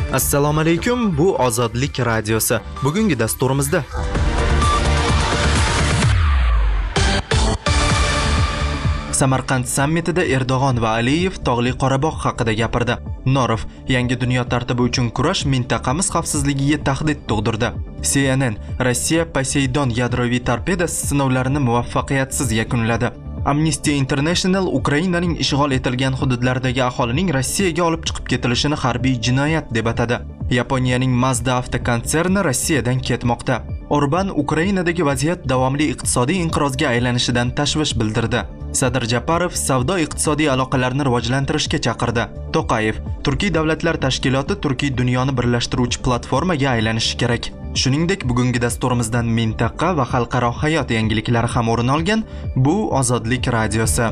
Assalomu alaykum, bu Ozodlik radiosi. Bugungi dasturimizda Samarqand sammitida Erdo'g'on va Aliyev Tog'li Qorabog' haqida gapirdi. Norov yangi dunyo tartibi uchun kurash mintaqamiz xavfsizligiga tahdid tug'dirdi. CNN Rossiya Poseidon yadroviy torpedasi sinovlarini muvaffaqiyatsiz yakunladi. Amnesty International Ukrainaning ishg'ol etilgan hududlaridagi aholining Rossiyaga olib chiqib ketilishini harbiy jinoyat deb atadi. Yaponiyaning Mazda avtokonserni Rossiyadan ketmoqda. Orban Ukrainadagi vaziyat davomli iqtisodiy inqirozga aylanishidan tashvish bildirdi. Sadir Japarov savdo-iqtisodiy aloqalarni rivojlantirishga chaqirdi. To'qayev Turkiy davlatlar tashkiloti Turkiy dunyoni birlashtiruvchi platformaga aylanishi kerak. Shuningdek, bugungi dasturimizdan mintaqa va xalqaro hayot yangiliklari ham o'rin olgan. Bu Ozodlik radiosi.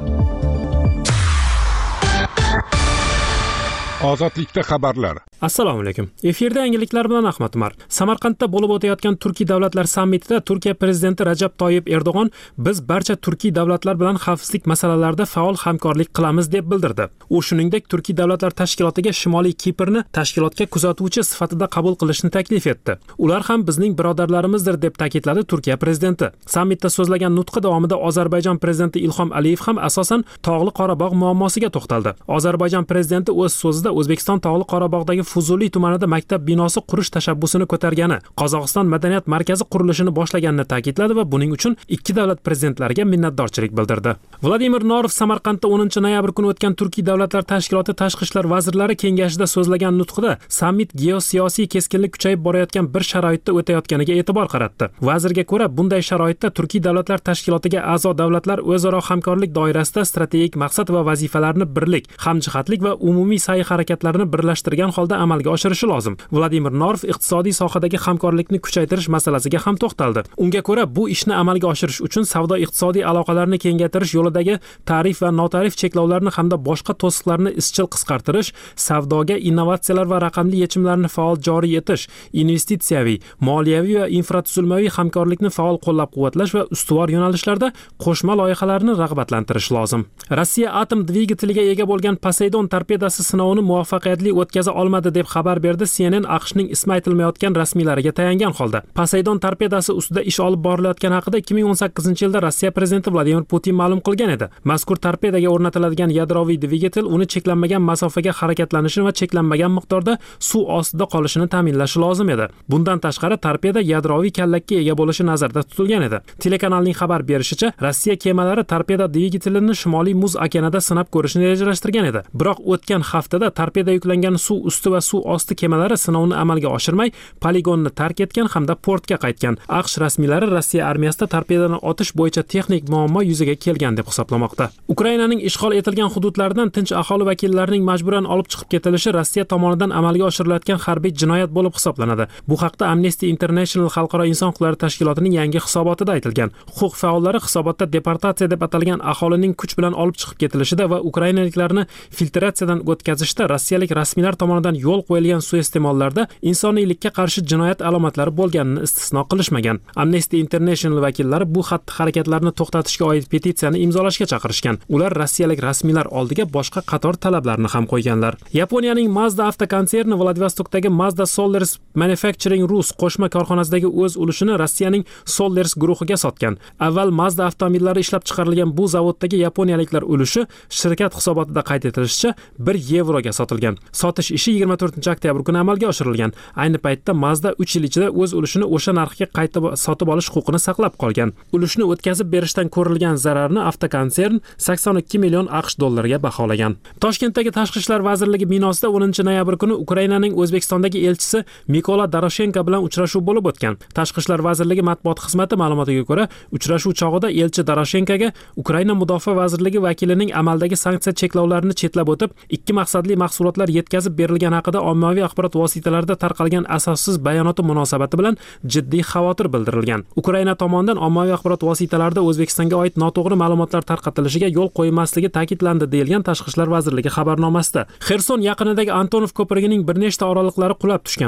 Ozodlikda xabarlar. Assalomu alaykum. Efirda yangiliklar bilan Ahmad Umar. Samarqandda bo'lib o'tayotgan Turkiy davlatlar sammitida Turkiya prezidenti Rajab Toyyib Erdo'g'on biz barcha Turkiy davlatlar bilan xavfsizlik masalalarida faol hamkorlik qilamiz deb bildirdi. U shuningdek Turkiy davlatlar tashkilotiga Shimoliy Kiprni tashkilotga kuzatuvchi sifatida qabul qilishni taklif etdi. Ular ham bizning birodarlarimizdir deb ta'kidladi Turkiya prezidenti. Sammitda so'zlagan nutqi davomida Ozarbayjon prezidenti Ilhom Aliyev ham asosan Tog'li Qorabog' muammosiga to'xtaldi. Ozarbayjon prezidenti o'z so'zida O'zbekiston Tog'li Qorabog'dagi Fuzuli tumanida maktab binosi qurish tashabbusini ko'targani, Qozog'iston madaniyat markazi qurilishini boshlaganini ta'kidladi va buning uchun ikki davlat prezidentlariga minnatdorchilik bildirdi. Vladimir Norov Samarqandda 10-noyabr kuni o'tgan Turkiy davlatlar tashkiloti tashqi ishlar vazirlari kengashida so'zlagan nutqida sammit geosiyosiy keskinlik kuchayib borayotgan bir sharoitda o'tayotganiga e'tibor qaratdi. Vazirga ko'ra, bunday sharoitda Turkiy davlatlar tashkilotiga a'zo davlatlar o'zaro hamkorlik doirasida strategik maqsad va vazifalarni birlik, hamjihatlik va umumiy sa'y-harakatlarni birlashtirgan holda amalga oshirishi lozim. Vladimir Norov iqtisodiy sohadagi hamkorlikni kuchaytirish masalasiga ham to'xtaldi. Unga ko'ra, bu ishni amalga oshirish uchun savdo-iqtisodiy aloqalarni kengaytirish yo'lidagi tarif va notarif cheklovlarni hamda boshqa to'siqlarni izchil qisqartirish, savdoga innovatsiyalar va raqamli yechimlarni faol joriy etish, investitsiyaviy, moliyaviy va infratuzilmaviy hamkorlikni faol qo'llab-quvvatlash va ustuvor yo'nalishlarda qo'shma loyihalarni rag'batlantirish lozim. Rossiya atom dvigateliga ega bo'lgan Poseidon torpedasi sinovini muvaffaqiyatli o'tkaza olmadi deb xabar berdi CNN AQShning ismi aytilmayotgan rasmiylariga tayangan holda. Poseidon torpedasi ustida ish olib borilayotgani haqida 2018-yilda Rossiya prezidenti Vladimir Putin ma'lum qilgan edi. Mazkur torpedaga o'rnatiladigan yadroviy dvigatel uni cheklanmagan masofaga harakatlanishini va cheklanmagan miqdorda suv ostida qolishini ta'minlashi lozim edi. Bundan tashqari torpeda yadroviy kallakka ega bo'lishi nazarda tutilgan edi. Telekanalning xabar berishicha, Rossiya kemalari torpeda dvigatelini Shimoliy Muz okeanida sinab ko'rishni rejalashtirgan edi. Biroq o'tgan haftada torpeda yuklangan suv usti va suv osti kemalari sinovni amalga oshirmay, poligonni tark etgan hamda portga qaytgan. AQSh rasmiylari Rossiya armiyasida torpedani otish bo'yicha texnik muammo yuzaga kelgan deb hisoblamoqda. Ukrainaning ishg'ol etilgan hududlaridan tinch aholi vakillarining majburan olib chiqib ketilishi Rossiya tomonidan amalga oshirilayotgan harbiy jinoyat bo'lib hisoblanadi. Bu haqda Amnesty International xalqaro inson huquqlari tashkilotining yangi hisobotida aytilgan. Huquq faollari hisobotda deportatsiya deb atalgan aholining kuch bilan olib chiqib ketilishida va ukrainaliklarni filtratsiyadan o'tkazishda rossiyalik rasmiylar tomonidan yo'l qo'yilgan suiiste'mollarda insoniylikka qarshi jinoyat alomatlari bo'lganini istisno qilishmagan. Amnesty International vakillari bu xatti-harakatlarni to'xtatishga oid petitsiyani imzolashga chaqirishgan. Ular rossiyalik rasmiylar oldiga boshqa qator talablarni ham qo'yganlar. Yaponiyaning Mazda avtokonserni Vladivostokdagi Mazda Sollers Manufacturing Rus qo'shma korxonasidagi o'z ulushini Rossiyaning Sollers guruhiga sotgan. Avval Mazda avtomobillari ishlab chiqarilgan bu zavoddagi yaponiyaliklar ulushi shirkat hisobotida qayd etilishicha 1 yevroga sotilgan. Sotish ishi 24-oktyabr kuni amalga oshirilgan. Ayni paytda Mazda 3 yil ichida o'z ulushini o'sha narxga qayta sotib olish huquqini saqlab qolgan. Ulushni o'tkazib berishdan ko'rilgan zararni avtokonsern 82 million AQSh dollariga baholagan. Toshkentdagi Tashqi ishlar vazirligi binosida 10-noyabr kuni Ukrainaning O'zbekistondagi elchisi Mikola Doroshenko bilan uchrashuv bo'lib o'tgan. Tashqi ishlar vazirligi matbuot xizmati ma'lumotiga ko'ra, uchrashuv chog'ida elchi Doroshenkoga Ukraina mudofaa vazirligi vakilining amaldagi sanksiya cheklovlarini chetlab o'tib, ikki maqsadli mahsulotlar yetkazib berilgani haqida ommaviy axborot vositalarida tarqalgan asossiz bayonoti munosabati bilan jiddiy xavotir bildirilgan. Ukraina tomonidan ommaviy axborot vositalarida O'zbekistonga oid noto'g'ri ma'lumotlar tarqatilishiga yo'l qo'ymasligi ta'kidlandi deyilgan Tashqi ishlar vazirligi xabarnomasida. Xerson yaqinidagi Antonov ko'prigining bir nechta oraliqlari qulab tushgan. 11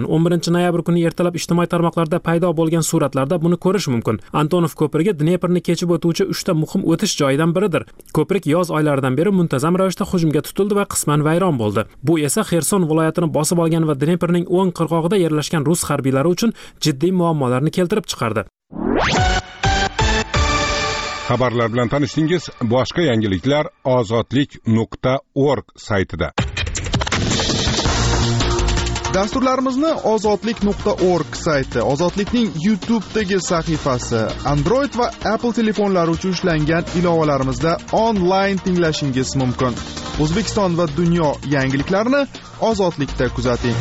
noyabr kuni ertalab ijtimoiy tarmoqlarda paydo bo'lgan suratlarda buni ko'rish mumkin. Antonov ko'prigi Dneprni kechib o'tuvchi 3 ta muhim o'tish joyidan biridir. Ko'prik yoz oylaridan beri muntazam ravishda hujumga tutildi va qisman vayron bo'ldi. Bu esa Xerson viloyatini bosib olgan va Dneprning o'ng qirg'og'ida yerlashgan rus harbiylari uchun jiddiy muammolarni keltirib chiqardi. Xabarlar bilan tanishdingiz. Boshqa yangiliklar ozodlik.org saytida. Dasturlarimizni ozodlik.org sayti, Ozodlikning YouTube'dagi sahifasi, Android va Apple telefonlari uchun ishlangan ilovalarimizda onlayn tinglashingiz mumkin. O'zbekiston va dunyo yangiliklarini Ozodlikda kuzating.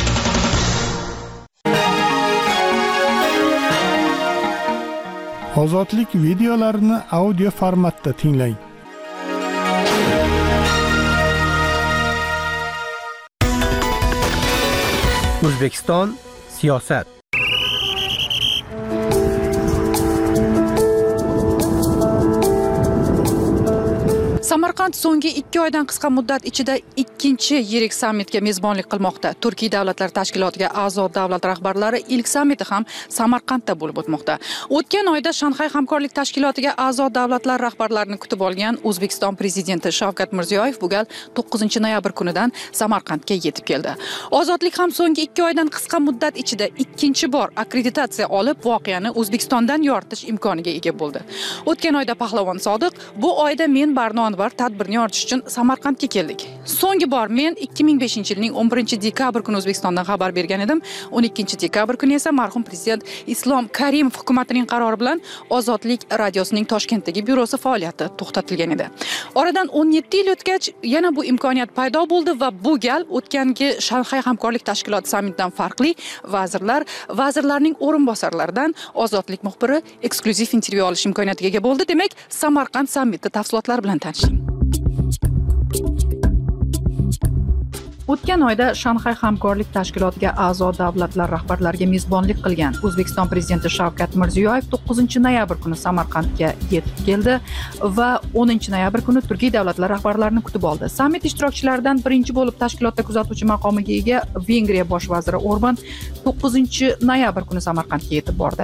Ozodlik videolarini audio formatda tinglang. O'zbekiston siyosat. Samarqand so'nggi 2 oydan qisqa muddat ichida ikkinchi yirik sammitga mezbonlik qilmoqda. Turkiy davlatlar tashkilotiga a'zo davlat rahbarlari ilk sammiti ham Samarqandda bo'lib o'tmoqda. O'tgan oyda Shanxay hamkorlik tashkilotiga a'zo davlatlar rahbarlarini kutib olgan O'zbekiston prezidenti Shavkat Mirziyoyev bu gal 9-noyabr kunidan Samarqandga yetib keldi. Ozodlik ham so'nggi 2 oydan qisqa muddat ichida ikkinchi bor akkreditatsiya olib, voqeani O'zbekistondan yoritish imkoniga ega bo'ldi. O'tgan oyda Pahlavon Sodiq, bu oyda men Barnon tadbirni yoritish uchun Samarqandga keldik. So'nggi bor men 2005-yilning 11-dekabr kuni O'zbekistondan xabar bergan edim. 12-dekabr kuni esa marhum prezident Islom Karimov hukumatining qarori bilan Ozodlik radiosining Toshkentdagi byurosi faoliyati to'xtatilgan edi. Oradan 17 yil o'tgach yana bu imkoniyat paydo bo'ldi va bu gal o'tgangi Shanxay hamkorlik tashkiloti sammitidan farqli vazirlarning o'rinbosarlaridan Ozodlik muxbiri eksklyuziv intervyu olish imkoniyatiga ega bo'ldi. Demak, Samarqand sammiti tafsilotlari bilan tanishing. O'tgan oyda Shanxay hamkorlik tashkilotiga a'zo davlatlar rahbarlariga mezbonlik qilgan O'zbekiston prezidenti Shavkat Mirziyoyev 9-noyabr kuni Samarqandga yetib keldi va 10-noyabr kuni Turkiy davlatlar rahbarlarini kutib oldi. Sammit ishtirokchilaridan birinchi bo'lib tashkilotda kuzatuvchi maqomiga ega Vengriya bosh vaziri Orban 9-noyabr kuni Samarqandga yetib bordi.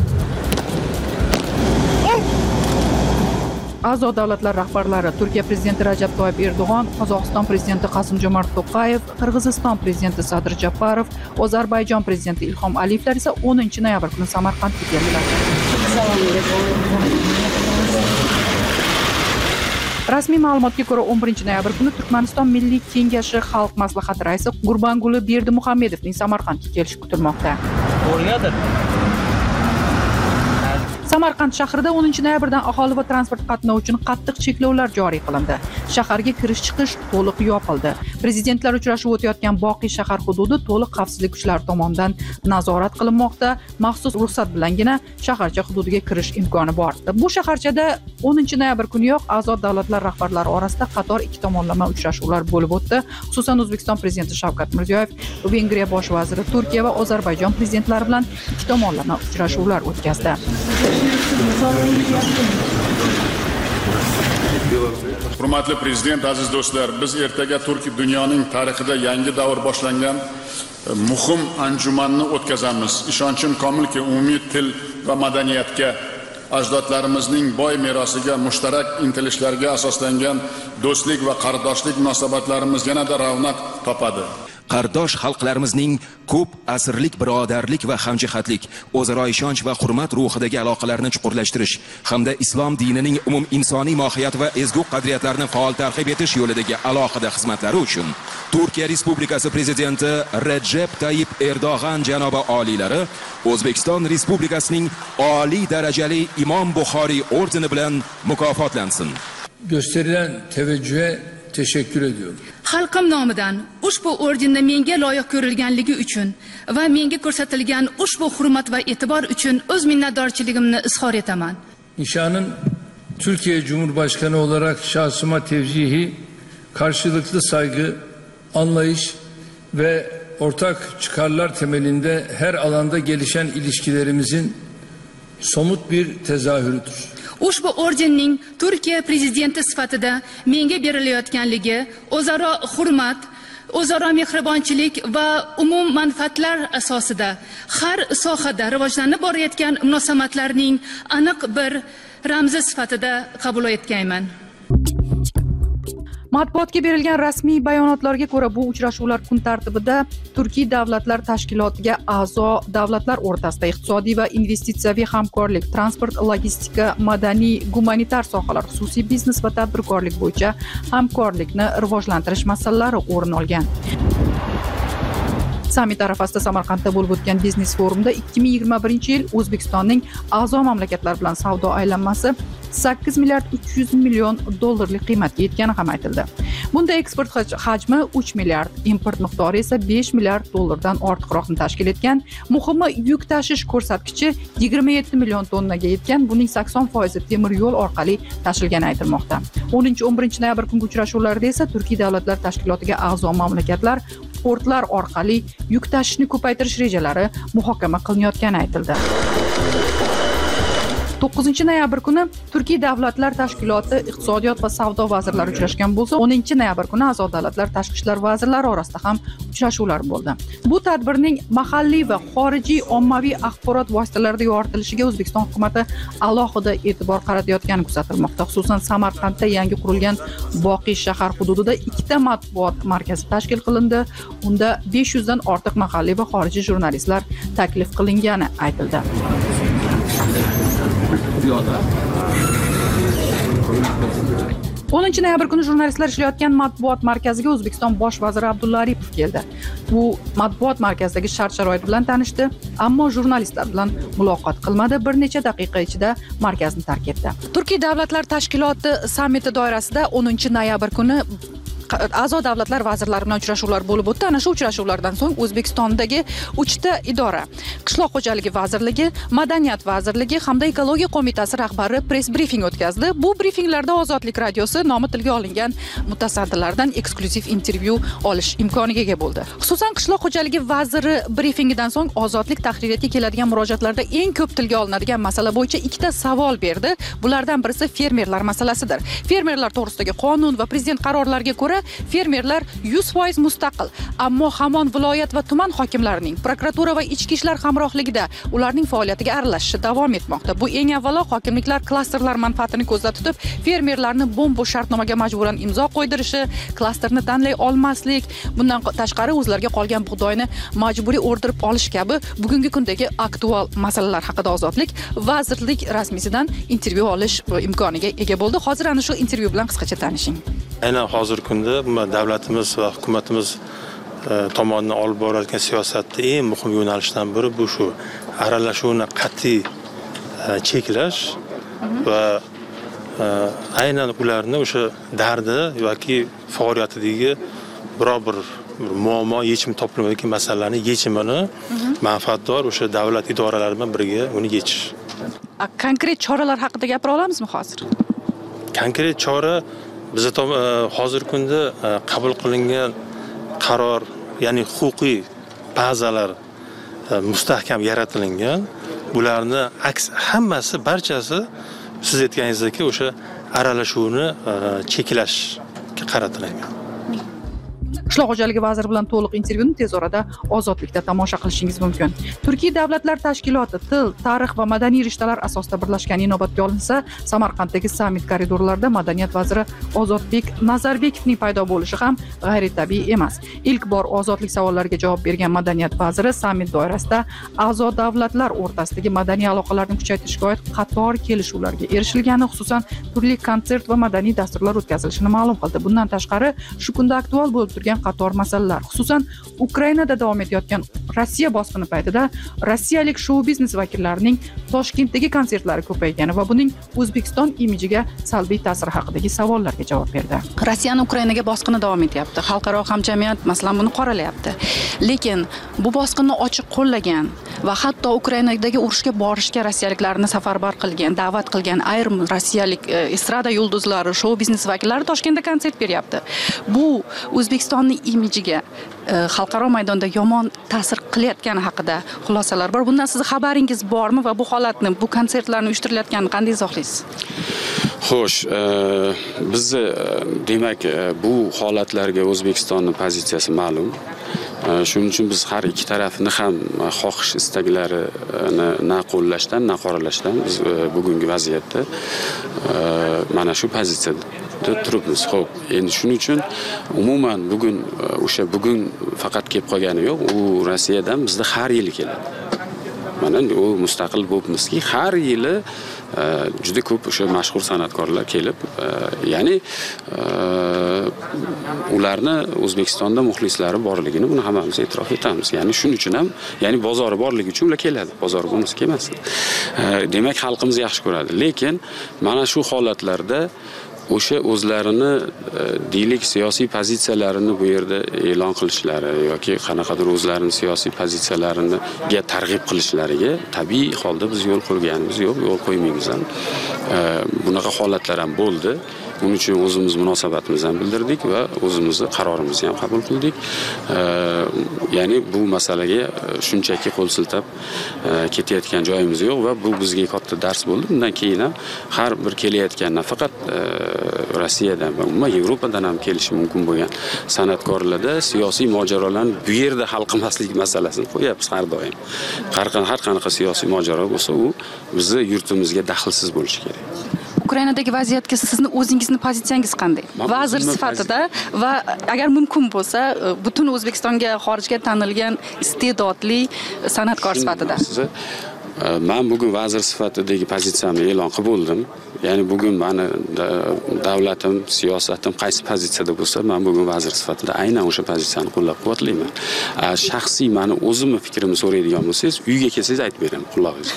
A'zo davlatlar rahbarlari Turkiya prezidenti Rajab Toyib Erdo'g'on, Qozog'iston prezidenti Qosim-Jomart To'qayev, Qirg'iziston prezidenti Sadir Japarov, Ozarbayjon prezidenti Ilhom Aliyevlar esa 10-noyabr kuni Samarqandga keldilar. Rasmiy ma'lumotga ko'ra 11-noyabr kuni Turkmaniston Milliy kengashi xalq maslahati raisi Gurbanguli Berdimuhamedovning Samarqandga kelishi kutilmoqda. Samarqand shahrida 10-noyabrdan aholi va transport qatnovi uchun qattiq cheklovlar joriy qilindi. Shaharga kirish-chiqish to'liq yopildi. Prezidentlar uchrashuvi o'tayotgan Boqiy shahar hududi to'liq xavfsizlik kuchlari tomonidan nazorat qilinmoqda. Maxsus ruxsat bilangina shaharcha hududiga kirish imkoni bor. Bu shaharchada 10-noyabr kuniyoq a'zo davlatlar rahbarlari orasida qator ikki tomonlama uchrashuvlar bo'lib o'tdi. Xususan O'zbekiston prezidenti Shavkat Mirziyoyev, Vengriya bosh vaziri Turkiya va Ozarbayjon prezidentlari bilan ikki tomonlama uchrashuvlar o'tkazdi. Hurmatli prezident, aziz do'stlar, biz ertaga Turkiya dunyoning tarixida yangi davr boshlangan muhim anjumanni o'tkazamiz. Ishonchim komilki, umumiy til va madaniyatga, ajdodlarimizning boy merosiga, mushtarak intilishlarga asoslangan do'stlik va qardoshlik munosabatlarimiz yanada ravnaq topadi. Qardosh xalqlarimizning ko'p asrlik birodarlik va hamjihatlik, o'zaro ishonch va hurmat ruhidagi aloqalarni chuqurlashtirish hamda islom dinining umum insoniy mohiyat va ezgu qadriyatlarini faol targ'ib etish yo'lidagi alohida xizmatlari uchun Turkiya Respublikasi prezidenti Recep Tayyip Erdo'g'an janobi oliylari O'zbekiston Respublikasining oliy darajali Imom Buxoriy ordeni bilan mukofotlansin. Gösterilen teveccühe teşekkür ediyorum. Xalqim nomidan ushbu ordenni menga loyiq ko'rilganligi uchun va menga ko'rsatilgan ushbu hurmat va e'tibor uchun o'z minnatdorchiligimni izhor etaman. Nişanın Türkiye Cumhurbaşkanı olarak şahsıma tevcihi, karşılıklı saygı, anlayış ve ortak çıkarlar temelinde her alanda gelişen ilişkilerimizin somut bir tezahürüdür. Ushbu ordenning Turkiya prezidenti sifatida menga berilayotganligi o'zaro hurmat o'zaro mehribonchilik va umum manfaatlar asosida har sohada rivojlanib borayotgan munosabatlarning aniq bir ramzi sifatida qabul etganman. Matbuotga berilgan rasmiy bayonotlarga ko'ra, bu uchrashuvlar kun tartibida Turkiy davlatlar tashkilotiga a'zo davlatlar o'rtasida iqtisodiy va investitsiyaviy hamkorlik, transport, logistika, madaniy, gumanitar sohalar, xususiy biznes va tadbirkorlik bo'yicha hamkorlikni rivojlantirish masalalari o'rin olgan. Sammit arafasida Samarqandda bo'lib o'tgan biznes forumda 2021-yil O'zbekistonning a'zo mamlakatlar bilan savdo aylanmasi 8 milliard 300 million dollarlik qiymatga yetgani ham aytildi. Bunda eksport hajmi 3 milliard, import miqdori esa 5 milliard dollardan ortiqroqni tashkil etgan. Muhimi, yuk tashish ko'rsatkichi 27 million tonnaga yetgan. Buning 80% temir yo'l orqali tashilgani aytilmoqda. 10-11 noyabr kungi uchrashuvlarda esa Turkiy davlatlar tashkilotiga a'zo mamlakatlar portlar orqali yuk tashishni ko'paytirish rejalari muhokama qilinayotgani aytildi. 9-noyabr kuni Turkiy davlatlar tashkiloti iqtisodiyot va savdo vazirlari uchrashgan bo'lsa, 10-noyabr kuni a'zo davlatlar tashqi ishlar vazirlari orasida ham uchrashuvlar bo'ldi. Bu tadbirning mahalliy va xorijiy ommaviy axborot vositalarida yoritilishiga O'zbekiston hukuomati alohida e'tibor qaratayotgani kuzatilmoqda. Xususan, Samarqandda yangi qurilgan Boqiy shahar hududida 2 matbuot markazi tashkil qilindi. Unda 500 dan ortiq mahalliy va xorijiy jurnalistlar taklif qilingani aytildi. 10-noyabr kuni jurnalistlar ishlayotgan matbuot markaziga O'zbekiston bosh vaziri Abdulla Aripov keldi. Bu matbuot markazidagi shart-sharoit bilan tanishdi, ammo jurnalistlar bilan muloqot qilmadi. Bir necha daqiqa ichida markazni tark etdi. Turkiy davlatlar tashkiloti sammiti doirasida 10-noyabr kuni a'zo davlatlar vazirlari bilan uchrashuvlar bo'lib o'tdi. Ana shu uchrashuvlardan so'ng O'zbekistondagi 3 ta idora, Qishloq xo'jaligi vazirligi, Madaniyat vazirligi hamda Ekologiya qo'mitasi rahbari press brifing o'tkazdi. Bu brifinglarda Ozodlik radiosi nomi tilga olingan mutasaddilardan eksklyuziv intervyu olish imkoniga ega bo'ldi. Xususan, Qishloq xo'jaligi vaziri brifingidan so'ng Ozodlik tahririyatiga keladigan murojaatlarda eng ko'p tilga olinadigan masala bo'yicha 2 ta savol berdi. Bulardan birisi fermerlar masalasidir. Fermerlar to'g'risidagi qonun va prezident qarorlariga ko'ra fermerlar 100% mustaqil, ammo hamon viloyat va tuman hokimlarining, prokuratura va ichki ishlar hamrohligida ularning faoliyatiga aralashishi davom etmoqda. Bu eng avvalo hokimliklar klasterlar manfaatini ko'zda tutib, fermerlarni bo'm-bo'sh shartnomaga majburan imzo qo'ydirishi, klasterni tanlay olmaslik, bundan tashqari o'zlariga qolgan bug'doyni majburiy o'rdirib olish kabi bugungi kundagi aktual masalalar haqida Ozodlik vazirlik rasmiysidan intervyu olish imkoniga ega bo'ldi. Hozir ana shu intervyu bilan qisqacha tanishing. Aynan hozirgi kunda davlatimiz va hukumatimiz tomonidan olib borayotgan siyosatda eng muhim yo'nalishdan biri bu shu aralashuvni qat'iy cheklash va aynan ularni o'sha dardi yoki faoliyatidagi biror bir muammo yechim topilmayotgan masalalarni yechimini manfaatdor o'sha davlat idoralari bilan birga uni yechish. Konkret choralar haqida gapira olamizmi hozir? Konkret chora biz hozirgi kunda qabul qilingan qaror, ya'ni huquqiy bazalar mustahkam yaratilingan. Bularni hammasi, barchasi siz aytganingizdek o'sha aralashuvni cheklashga qaratilgan. Qishloq xo'jaligi vaziri bilan to'liq intervyuni tez orada Ozodlikda tomosha qilishingiz mumkin. Turkiy davlatlar tashkiloti til, tarix va madaniy rishtalar asosida birlashgan inobatga olinsa, Samarqanddagi sammit koridorlarida madaniyat vaziri Ozodbek Nazarbekovning paydo bo'lishi ham g'ayritabiiy emas. Ilk bor ozodlik savollariga javob bergan madaniyat vaziri sammit doirasida a'zo davlatlar o'rtasidagi madaniy aloqalarni kuchaytirishga oid qator kelishuvlarga erishilgani, xususan turli konsert va madaniy dasturlar o'tkazilishini ma'lum qildi. Bundan tashqari, shu kunda aktual bo'lib turgan qator masalalar, xususan Ukrainada davom etayotgan Rossiya bosqini paytida rossiyalik shou-biznes vakillarining Toshkentdagi konsertlari ko'paygani va buning O'zbekiston imijiga salbiy ta'siri haqidagi savollarga javob berdi. Rossiyaning Ukrainaga bosqini davom etyapti. Xalqaro hamjamiyat masalan buni qoralayapti. Lekin bu bosqinni ochiq qo'llagan va hatto Ukrainadagi urushga borishga rossiyaliklarni safarbar qilgan, da'vat qilgan ayrim rossiyalik estrada yulduzlari, shou-biznes vakillari Toshkentda konsert beryapti. Bu O'zbekistonning imijiga xalqaro maydonda yomon ta'sir qilayotgani haqida xulosalar bor. Bundan sizning xabaringiz bormi va bu holatni, bu konsertlarni uyushtirilayotganini qanday izohlaysiz? Xo'sh, bizni demak bu holatlarga O'zbekistonning pozitsiyasi ma'lum. Shuning uchun biz har ikki tarafni ham xohish istaklarini na qo'llashdan, na qoralashdan biz bugungi vaziyatda mana shu pozitsiyada turibmiz. Xo'p, endi shuning uchun umuman bugun faqat kelib qolgani yo'q, u Rossiyadan bizda har yili keladi. Mana u mustaqil bo'libmizki, har yili juda ko'p o'sha mashhur san'atkorlar kelib, ya'ni ularni O'zbekistonda muxlislari borligini buni hammamiz e'tirof etamiz. Ya'ni shuning uchun ham, ya'ni bozori borligi uchun ular keladi. Bozori bo'lmasa kelmasdi. Demak, xalqimiz yaxshi ko'radi. Lekin mana shu holatlarda o'sha o'zlarini deylik siyosiy pozitsiyalarini bu yerda e'lon qilishlari yoki qanaqadir o'zlarini siyosiy pozitsiyalariga targ'ib qilishlariga tabiiy holda biz yo'l qo'yganimiz yo'q, yo'l qo'ymaymiz ham. Bunaqa holatlar ham bo'ldi. Buning uchun o'zimiz munosabatimizni ham bildirdik va o'zimizni qarorimizni ham qabul qildik. Ya'ni bu masalaga shunchaki qo'l siltab ketayotgan joyimiz yo'q va bu bizga katta dars bo'ldi. Bundan keyin ham har bir kelayotgan nafaqat Rossiyadan va umuman Yevropadan ham kelishi mumkin bo'lgan san'atkorlarda siyosiy mojarolarni bu yerda hal qilmaslik masalasini qo'yapmiz har doim. Har qanaqa siyosiy mojaro bo'lsa, u bizning yurtimizga daxlsiz bo'lishi kerak. Ukrainadagi vaziyatga sizni o'zingizni pozitsiyangiz qanday? Vazir sifatida va agar mumkin bo'lsa, butun O'zbekistonga, xorijga tanilgan iste'dodli san'atkor sifatida. Men bugun vazir sifatidagi pozitsiyamni e'lon qilib bo'ldim. Ya'ni bugun meni davlatim, siyosatim qaysi pozitsiyada bo'lsa, men bugun vazir sifatida aynan o'sha pozitsiyani qo'llab-quvvatlayman. Shaxsiy meni o'zimni fikrimni so'raydigan bo'lsangiz, uyga kelsangiz aytib beraman, quloqingiz.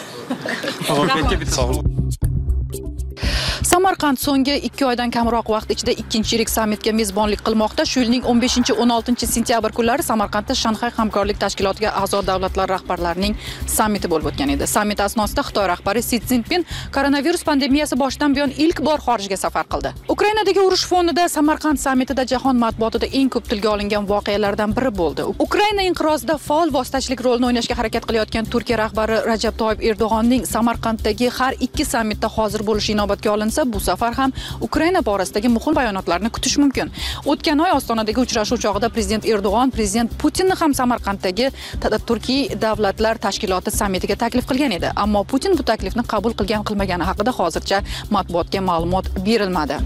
Samarqand so'nggi 2 oydan kamroq vaqt ichida ikkinchi yirik sammitga mezbonlik qilmoqda. Shu yilning 15-16 sentyabr kunlari Samarqandda Shanxay hamkorlik tashkilotiga a'zo davlatlar rahbarlarining sammiti bo'lib o'tgan edi. Sammit asnosida Xitoy rahbari Si Szinpin koronavirus pandemiyasi boshidan buyon ilk bor xorijga safar qildi. Ukrainadagi urush fonida Samarqand sammitida jahon matbuotida eng ko'p tilga olingan voqealardan biri bo'ldi. Ukraina inqirozida faol vositachilik rolini o'ynashga harakat qilayotgan Turkiya rahbari Rajab Toyib Erdo'g'onning Samarqanddagi har ikki sammitda hozir bo'lishi inobatga olinsa, bu safar ham Ukraina borasidagi muhim bayonotlarni kutish mumkin. O'tgan oy Ostonadagi uchrashuv chog'ida prezident Erdo'g'on prezident Putinni ham Samarqanddagi Turkiy davlatlar tashkiloti sammitiga taklif qilgan edi. Ammo Putin bu taklifni qabul qilgan-qilmagani haqida hozircha matbuotga ma'lumot berilmadi.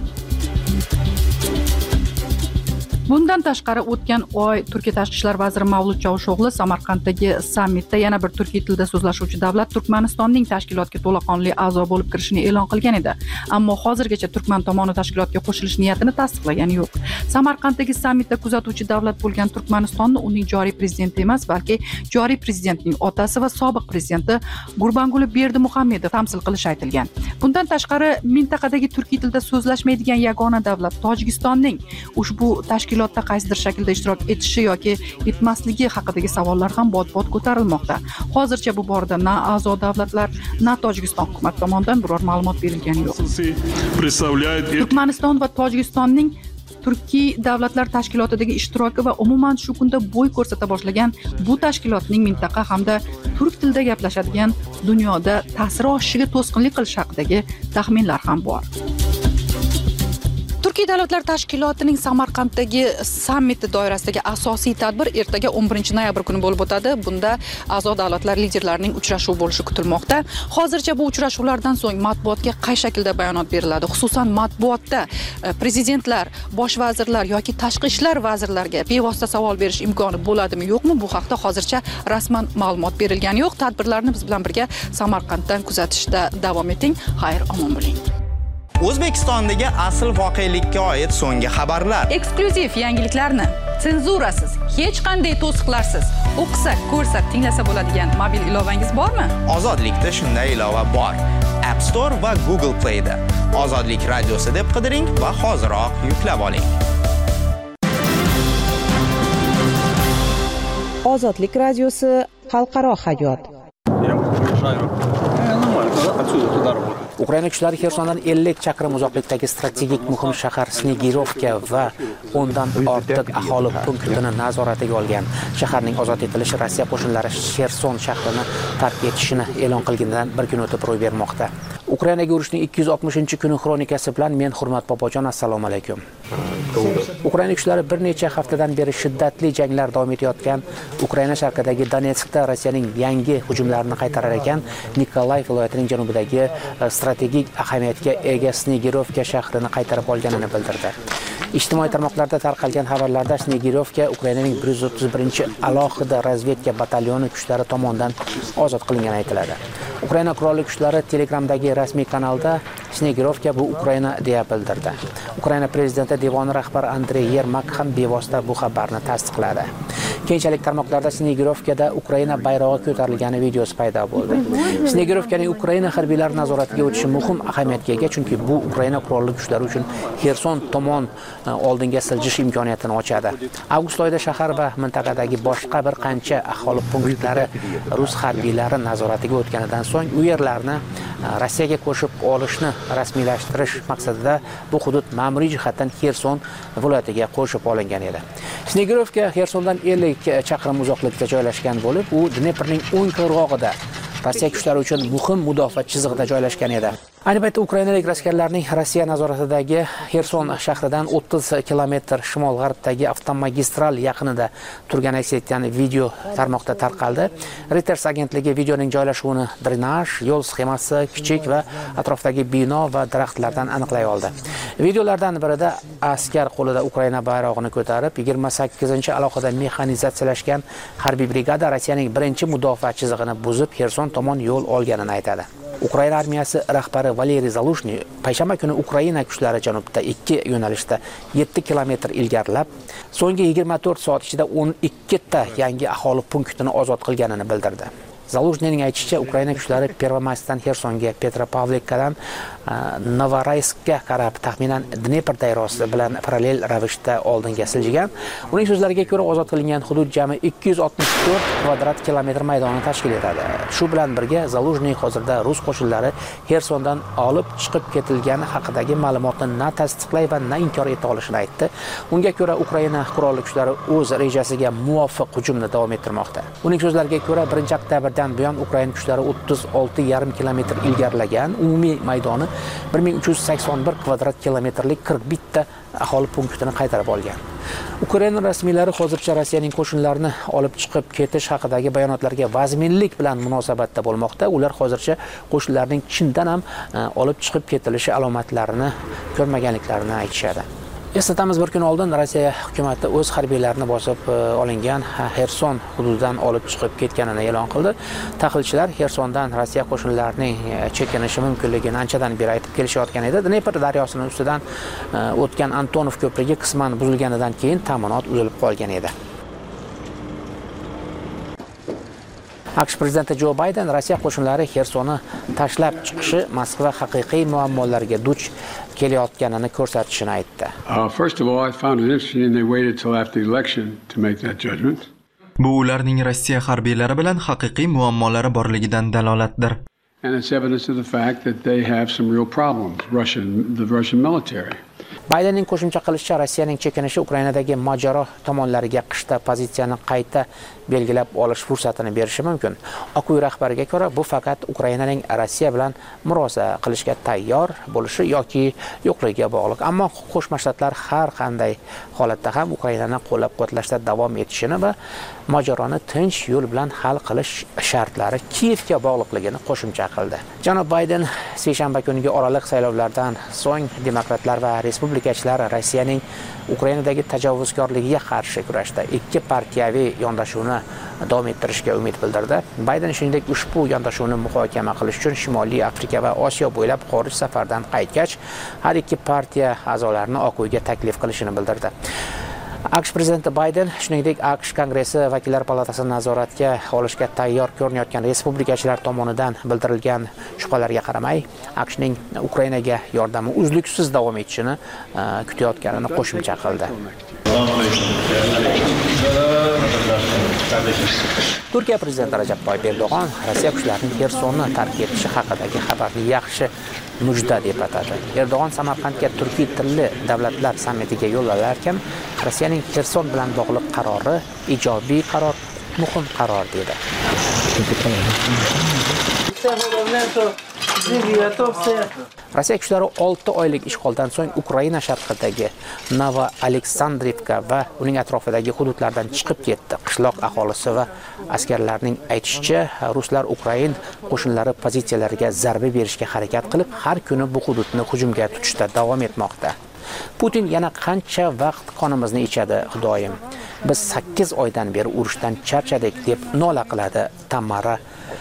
Bundan tashqari o'tgan oy Turkiya tashqi ishlar vaziri Mavlut Chavusho'g'li Samarqanddagi sammitda yana bir turkiy tilda so'zlashuvchi davlat Turkmanistonning tashkilotga to'laqonli a'zo bo'lib kirishini e'lon qilgan edi. Ammo hozirgacha Turkman tomoni tashkilotga qo'shilish niyatini tasdiqlagani yo'q. Samarqanddagi sammitda kuzatuvchi davlat bo'lgan Turkmanistonni uning joriy prezidenti emas, balki joriy prezidentning otasi va sobiq prezidenti Gurbanguli Berdimuhamedov tamsil qilishi aytilgan. Bundan tashqari mintaqadagi turkiy tilda so'zlashmaydigan yagona davlat Tojikistonning ushbu tashkilotda qaysidir shaklda ishtirok etishi yoki etmasligi haqidagi savollar ham bot-bot ko'tarilmoqda. Hozircha bu borada na a'zo davlatlar, na Tojikiston hukumat tomonidan biror ma'lumot berilgani yo'q. Turkmaniston va Tojikistonning Turkiy davlatlar tashkilotidagi ishtiroki va umuman shu kunda bo'y ko'rsata boshlagan bu tashkilotning mintaqa hamda turk tilida gaplashadigan dunyoda ta'siri oshishiga to'sqinlik qilish haqidagi taxminlar ham bor. Turkiy davlatlar tashkilotining Samarqanddagi sammiti doirasidagi asosiy tadbir ertaga 11 noyabr kuni bo'lib o'tadi. Bunda a'zo davlatlar liderlarining uchrashuvi bo'lishi kutilmoqda. Hozircha bu uchrashuvlardan so'ng matbuotga qay shaklda bayonot beriladi? Xususan matbuotda prezidentlar, bosh vazirlar yoki tashqi ishlar vazirlariga bevosita savol berish imkoni bo'ladimi, yo'qmi? Bu haqda hozircha rasman ma'lumot berilgani yo'q. Tadbirlarni biz bilan birga Samarqanddan kuzatishda davom eting. Xayr, omon bo'ling. O'zbekistondagi asl voqelikka oid so'nggi xabarlar. Eksklyuziv yangiliklarni senzurasiz, hech qanday to'siqlarsiz o'qisa, ko'rsa, tinglasa bo'ladigan mobil ilovangiz bormi? Ozodlikda shunday ilova bor. App Store va Google Play da. Ozodlik radiosi deb qidiring va hoziroq yuklab oling. Ozodlik radiosi xalqaro hayot. Ukraina kuchlari Xersondan 50 chaqirim uzoqlikdagi strategik muhim shahar Snegirovka va o'ndan ortiq aholi punktini nazoratiga olgan. Shaharning ozod etilishi Rossiya qo'shinlari Xerson shahrini tark etishini e'lon qilganidan bir kun o'tib ro'y bermoqda. Ukrainaga urushning 260-kuni xronikasi bilan men Hurmat Bobojon, assalomu alaykum. Ukraina kuchlari bir necha haftadan beri shiddatli janglar davom etayotgan Ukraina sharqidagi Donetskda Rossiyaning yangi hujumlarini qaytarar ekan, Nikolayev viloyatining janubidagi strategik ahamiyatga ega Snegirovka shahrini qaytarib olganini bildirdi. Ijtimoiy tarmoqlarda tarqalgan xabarlarda Snegirovka Ukrainaning 131-alohida razvedka batalyoni kuchlari tomonidan ozod qilingani aytiladi. Ukraina qurolli kuchlari Telegramdagi rasmiy kanalda Snegirovka bu Ukraina deya bildirdi. Ukraina prezidenti devoni rahbari Andrey Yermak ham bevosita bu xabarni tasdiqladi. Keyinchalik tarmoqlarda Snegirovkada Ukraina bayrog'i ko'tarilgani videosi paydo bo'ldi. Snegirovkaning Ukraina harbiylari nazoratiga o'tishi muhim ahamiyatga ega, chunki bu Ukraina qurolli kuchlari uchun Xerson tomon oldinga siljish imkoniyatini ochadi. Avgust oyida shahar va mintaqadagi boshqa bir qancha aholi punktlari rus harbiylari nazoratiga o'tganidan so'ng u yerlarni Rossiyaga qo'shib olishni rasmiylashtirish maqsadida bu hudud ma'muriy jihatdan Xerson viloyatiga qo'shib olingan edi. Snegirovka Xersondan 50 chaqirim uzoqlikda joylashgan bo'lib, u Dneprning o'ng qirg'og'ida Rossiya kuchlari uchun muhim mudofaa chizig'ida joylashgan edi. Ayni paytda ukrainalik askarlarning Rossiya nazoratidagi Xerson shahridan 30 kilometr shimol-g'arbdagi avtomagistral yaqinida turgan aks etgan video tarmoqda tarqaldi. Reuters agentligi videoning joylashuvini drenaj, yo'l sxemasi, kichik va atrofdagi bino va daraxtlardan aniqlay oldi. Videolardan birida askar qo'lida Ukraina bayrog'ini ko'tarib, 28-alohida mexanizatsiyalashgan harbiy brigada Rossiyaning birinchi mudofaa chizig'ini buzib Xerson tomon yo'l olganini aytadi. Ukraina armiyasi rahbari Valeriy Zaluzhny payshanba kuni Ukraina kuchlari janubda 2 yo'nalishda 7 kilometr ilgarilab, so'nggi 24 soat ichida 12 ta yangi aholi punktini ozod qilganini bildirdi. Zaluzhnyning aytishicha, Ukraina kuchlari Pervomayskdan Xersonga, Petropavlikadan Novorayskka qarab taxminan Dnepr daryosi bilan parallel ravishda oldinga siljigan. Uning so'zlariga ko'ra, ozod qilingan hudud jami 264 kvadrat kilometr maydonni tashkil etadi. Shu bilan birga Zaluzhny hozirda rus qo'shinlari Xersondan olib chiqib ketilgani haqidagi ma'lumotni na tasdiqlay va na inkor eta olishini aytdi. Unga ko'ra, Ukraina qurolli kuchlari o'z rejasiga muvofiq hujumni davom ettirmoqda. Uning so'zlariga ko'ra, 1-oktabrdan buyon Ukraina kuchlari 36,5 kilometr ilgarilagan umumiy maydoni 1381 kvadrat kilometrlik 41 ta aholi punktini qaytarib olgan. Ukraina rasmiylari hozircha Rossiyaning qo'shinlarini olib chiqib ketish haqidagi bayonotlarga vazminlik bilan munosabatda bo'lmoqda. Ular hozircha qo'shinlarning chindan ham olib chiqib ketilishi alomatlarini ko'rmaganliklarini aytishadi. Eslatamiz, bir kun oldin Rossiya hukumatı o'z harbiylarini bosib olingan Xerson hududidan olib chiqib ketganini e'lon qildi. Tahlilchilar Xersondan Rossiya qo'shinlarining chekinishi mumkinligini anchadan beri aytib kelishayotgan edi. Dnepr daryosining ustidan o'tgan Antonov ko'prigi qisman buzilganidan keyin ta'minot uzilib qolgan edi. AQSh prezidenti Jo Bayden Rossiya qo'shinlari Xersonni tashlab chiqishi Moskva haqiqiy muammolarga duch kelayotganini ko'rsatishini aytdi. First of all, I found it interesting and they waited till after the election to make that judgment. Bu ularning Rossiya harbiylari bilan haqiqiy muammolari borligidan dalolatdir. And it's evidence of the fact that they have some real problems, the Russian military. Baydenning qo'shimcha qilishicha, Rossiyaning chekinishi Ukrainadagi mojaro tomonlariga qishda pozitsiyani qayta belgilab olish fursatini berishi mumkin. Oq uy rahbariga ko'ra, bu faqat Ukrainaning Rossiya bilan murosa qilishga tayyor bo'lishi yoki yo'qligiga bog'liq. Ammo Qo'shma Shtatlar har qanday holatda ham Ukrainani qo'llab-quvvatlashda davom etishini va mojaroni tinch yo'l bilan hal qilish shartlari Kiyevga bog'liqligini qo'shimcha qildi. Janob Bayden seshanba kungi oraliq saylovlardan so'ng demokratlar va respublikachilar Rossiyaning Ukrainadagi tajovuzkorligiga qarshi kurashda ikki partiyaviy yondashuvni davom ettirishga umid bildirdi. Bayden shuningdek ushbu yondashuvni muhokama qilish uchun Shimoliy Afrika va Osiyo bo'ylab xorij safardan qaytgach, har ikki partiya a'zolarini Oq uyga taklif qilishini bildirdi. AQSh prezidenti Bayden shuningdek AQSh Kongressi vakillar palatasini nazoratga olishga tayyor ko'rinayotgan respublikachilar tomonidan bildirilgan shubhalarga qaramay, AQShning Ukrainaga yordami uzluksiz davom etishini kutayotganini qo'shimcha qildi. Turkiya prezidenti Rajab Toyyib Erdo'g'on Rossiya kuchlarining Xersonni tark etishi haqidagi xabarni yaxshi mujda deb atadi. Erdo'g'on Samarqandga turkiy tilli davlatlar sammitiga yo'llalarkan, Rossiyaning Xerson bilan bog'liq qarori ijobiy qaror, muhim qaror dedi. Rossiya kuchlari 6 oylik ishg'oldan so'ng Ukraina sharqidagi Novo-Aleksandrivka va uning atrofidagi hududlardan chiqib ketdi. Qishloq aholisi va askarlarning aytishicha, ruslar Ukrain qo'shinlari pozitsiyalariga zarba berishga harakat qilib, har kuni bu hududni hujumga tutishda davom etmoqda. Putin yana qancha vaqt qonimizni ichadi, Xudoyim. Biz 8 oydan beri urushdan charchadik deb nola qiladi Tamara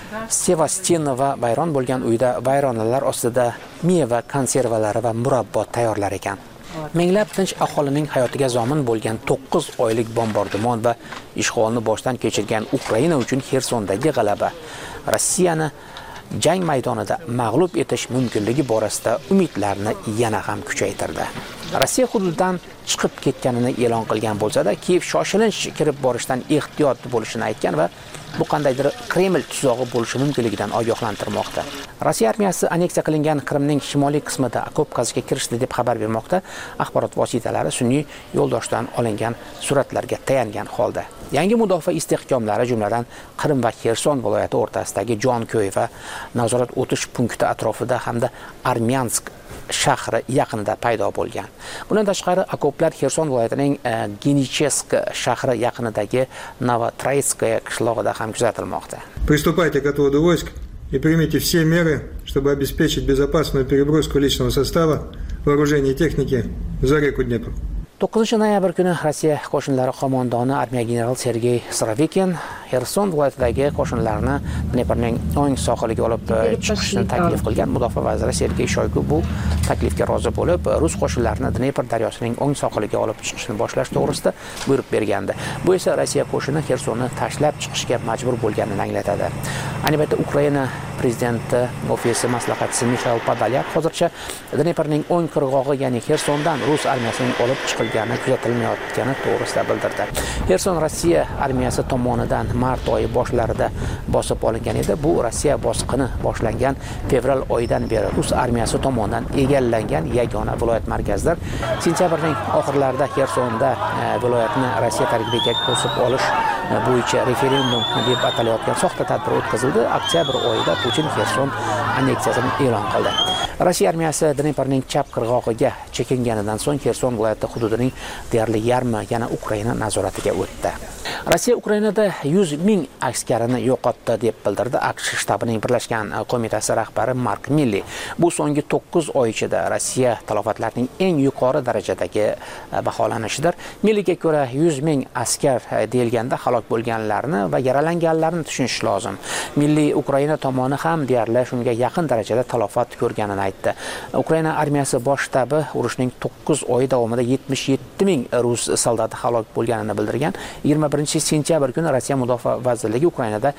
Sevastinova. Bayron bo'lgan uyda vayronalar ostida meva konservalari va murabbo tayyorlar ekan. Minglab tinch aholining hayotiga zomin bo'lgan 9 oylik bombardimon va ishg'olni boshdan kechirgan Ukraina uchun Xersondagi g'alaba Rossiyani jang maydonida mag'lub etish mumkinligi borasida umidlarni yana ham kuchaytirdi. Rossiya hududidan chiqib ketganini e'lon qilgan bo'lsa-da, Kiyev shoshilinch kirib borishdan ehtiyot bo'lishini aytgan va bu qandaydir Kreml tuzog'i bo'lishi mumkinligidan ogohlantirmoqda. Rossiya armiyasi anneksiya qilingan Qrimning shimoliy qismida okop qazishga kirishdi deb xabar bermoqda. Axborot vositalari sun'iy yo'ldoshdan olingan suratlarga tayangan holda. Yangi mudofaa istehkomlari, jumladan Qrim va Xerson viloyati o'rtasidagi Jonkoy va nazorat o'tish punkti atrofida hamda Armyansk shahri yaqinida paydo bo'lgan. Bundan tashqari, okoplar Xerson viloyatining Genichesk shahri yaqinidagi Novotroitskaya qishlog'ida ham kuzatilmoqda. Приступайте к отводу войск и примите все меры, чтобы обеспечить безопасную переброску личного состава, вооружения и техники за реку Днепр. 9 noyabr kuni Rossiya qo'shinlari qo'mondoni armiya general Sergey Sorovikin Xerson viloyatidagi qo'shinlarni Dneprning o'ng sohiliga olib chiqishni taklif qilgan. Mudofaa vaziri Sergey Shoygu bu taklifga rozi bo'lib, rus qo'shinlarini Dnepr daryosining o'ng sohiliga olib chiqishni boshlash to'g'risida buyruq bergandi. Bu esa Rossiya qo'shini Xersonni tashlab chiqishga majbur bo'lganini anglatadi. Ayni paytda Ukraina prezidenti ofisi maslahatchisi Mikhail Podolyak hozircha Dneprning o'ng qirg'og'i, ya'ni Xersondan rus armiyasining olib chiqilgani kuzatilmayotgani to'g'risida bildirdi. Xerson Rossiya armiyasi tomonidan mart oyi boshlarida bosib olingan edi. Bu Rossiya bosqini boshlangan fevral oyidan beri rus armiyasi tomonidan egallangan yagona viloyat markazidir. Sentyabrning oxirlarida Xersonda viloyatni Rossiya tarkibiga qo'shib olish bo'yicha referendum deb atalayotgan soxta tadbir o'tkazildi. Oktyabr oyida Putin Xerson anneksiyasini e'lon qildi. Rossiya armiyasi Dneprning chap qirg'og'iga chekinganidan so'ng Xerson viloyati hududining deyarli yarmi yana Ukraina nazoratiga o'tdi. Rossiya Ukrainada 100 ming askarini yo'qotdi deb bildirdi AQSh shtabining birlashgan qo'mitasi rahbari Mark Milley. Bu so'nggi 9 oy ichida Rossiya talofatlarining eng yuqori darajadagi baholanishidir. Milleyga ko'ra 100 ming askar deyilganda halok bo'lganlarni va yaralanganlarni tushunish lozim. Milley Ukraina tomoni ham deyarli shunga yaqin darajada talofat ko'rganini aytdi. Ukraina armiyasi bosh shtabi urushning 9 oy davomida 77 ming rus soldati halok bo'lganini bildirgan. 21-sentyabr kuni Rossiya Mudofaa vazirligi Ukrainada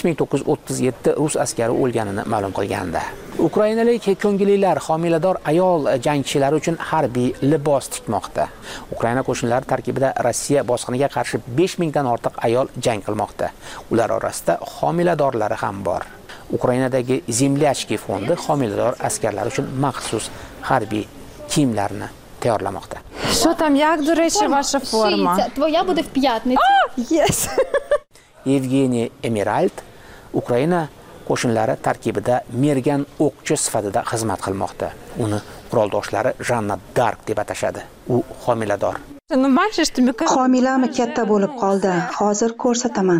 5937 rus askari o'lganini ma'lum qilgandi. Ukrainalik ko'ngillilar homilador ayol jangchilari uchun harbiy libos tikmoqda. Ukraina qo'shinlari tarkibida Rossiya bosqiniga qarshi 5000 dan ortiq ayol jang qilmoqda. Ular orasida homiladorlari ham bor. Ukrainadagi Zemlyachki fondi homilador askarlar uchun maxsus harbiy kiyimlarni tayyorlamoqda. Що там, як, до речі, ваша форма? Твоя буде в п'ятницю. Yes. Evgeniy Emerald Ukraina qo'shinlari tarkibida mergan o'qchi sifatida xizmat qilmoqda. Uni quroldoshlari Janna Dark deb atashadi. U homilador. Homilami katta bo'lib qoldi. Hozir ko'rsataman.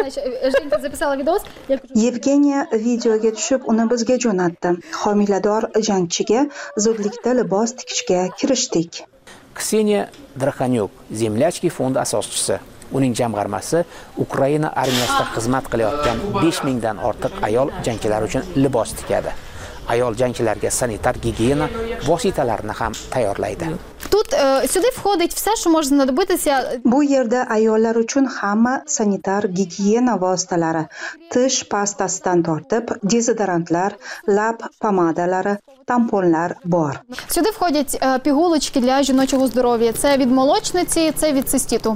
Yevgeniya videoga tushib, uni bizga jo'natdi. Homilador jangchiga zudlikda libos tikishga kirishdik. Kseniya Drakhanyuk, Zemlyachki fondi asoschisi. Uning jamg'armasi Ukraina armiyasida xizmat qilayotgan 5000 dan ortiq ayol jangchilar uchun libos tikadi. Ayol jangchilarga sanitar gigiyena vositalarini ham tayyorlaydi. Тут сюди входить все, що може знадобитися. Bu yerda ayollar uchun hamma sanitar gigiyena vositalari, tish pastasidan tortib, dezodorantlar, lab pomadalari, tamponlar bor. Сюди входять пігулочки для жіночого здоров'я. Це від молочниці, це від циститу.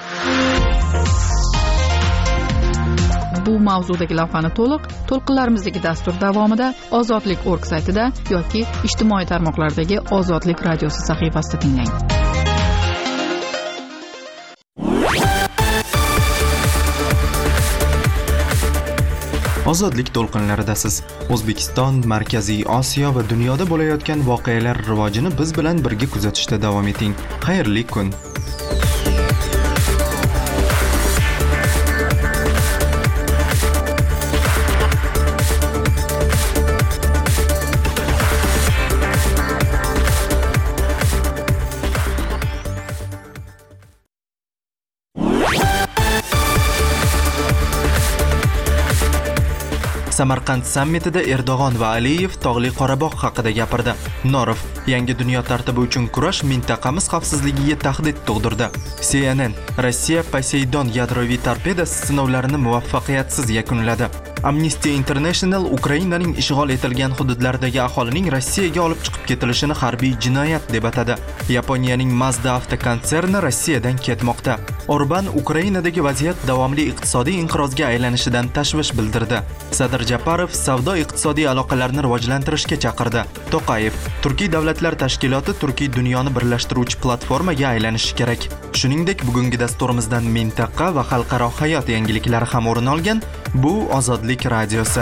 Bu mavzudagi lavhani to'lqinlarimizdagi dastur davomida ozodlik.org saytida yoki ijtimoiy tarmoqlardagi Ozodlik radiosi sahifasida tinglang. Ozodlik to'lqinlaridasiz. O'zbekiston, Markaziy Osiyo va dunyoda bo'layotgan voqealar rivojini biz bilan birga kuzatishda davom eting. Xayrli kun. Samarqand sammitida Erdo'g'on va Aliyev Tog'li Qorabog' haqida gapirdi. Norov yangi dunyo tartibi uchun kurash mintaqamiz xavfsizligiga tahdid tug'dirdi. CNN Rossiya Poseidon yadroviy torpedasi sinovlarini muvaffaqiyatsiz yakunladi. Amnesty International Ukrainaning ishg'ol etilgan hududlaridagi aholining Rossiyaga olib chiqib ketilishini harbiy jinoyat deb atadi. Yaponiyaning Mazda avtokonserni Rossiyadan ketmoqda. Orban Ukrainadagi vaziyat davomli iqtisodiy inqirozga aylanishidan tashvish bildirdi. Sadir Japarov savdo-iqtisodiy aloqalarni rivojlantirishga chaqirdi. To'qayev Turkiy davlatlar tashkiloti Turkiy dunyoni birlashtiruvchi platformaga aylanishi kerak. Shuningdek, bugungi dasturimizdan mintaqa va xalqaro hayot yangiliklari ham o'rin olgan. Bu Ozodlik radiosi.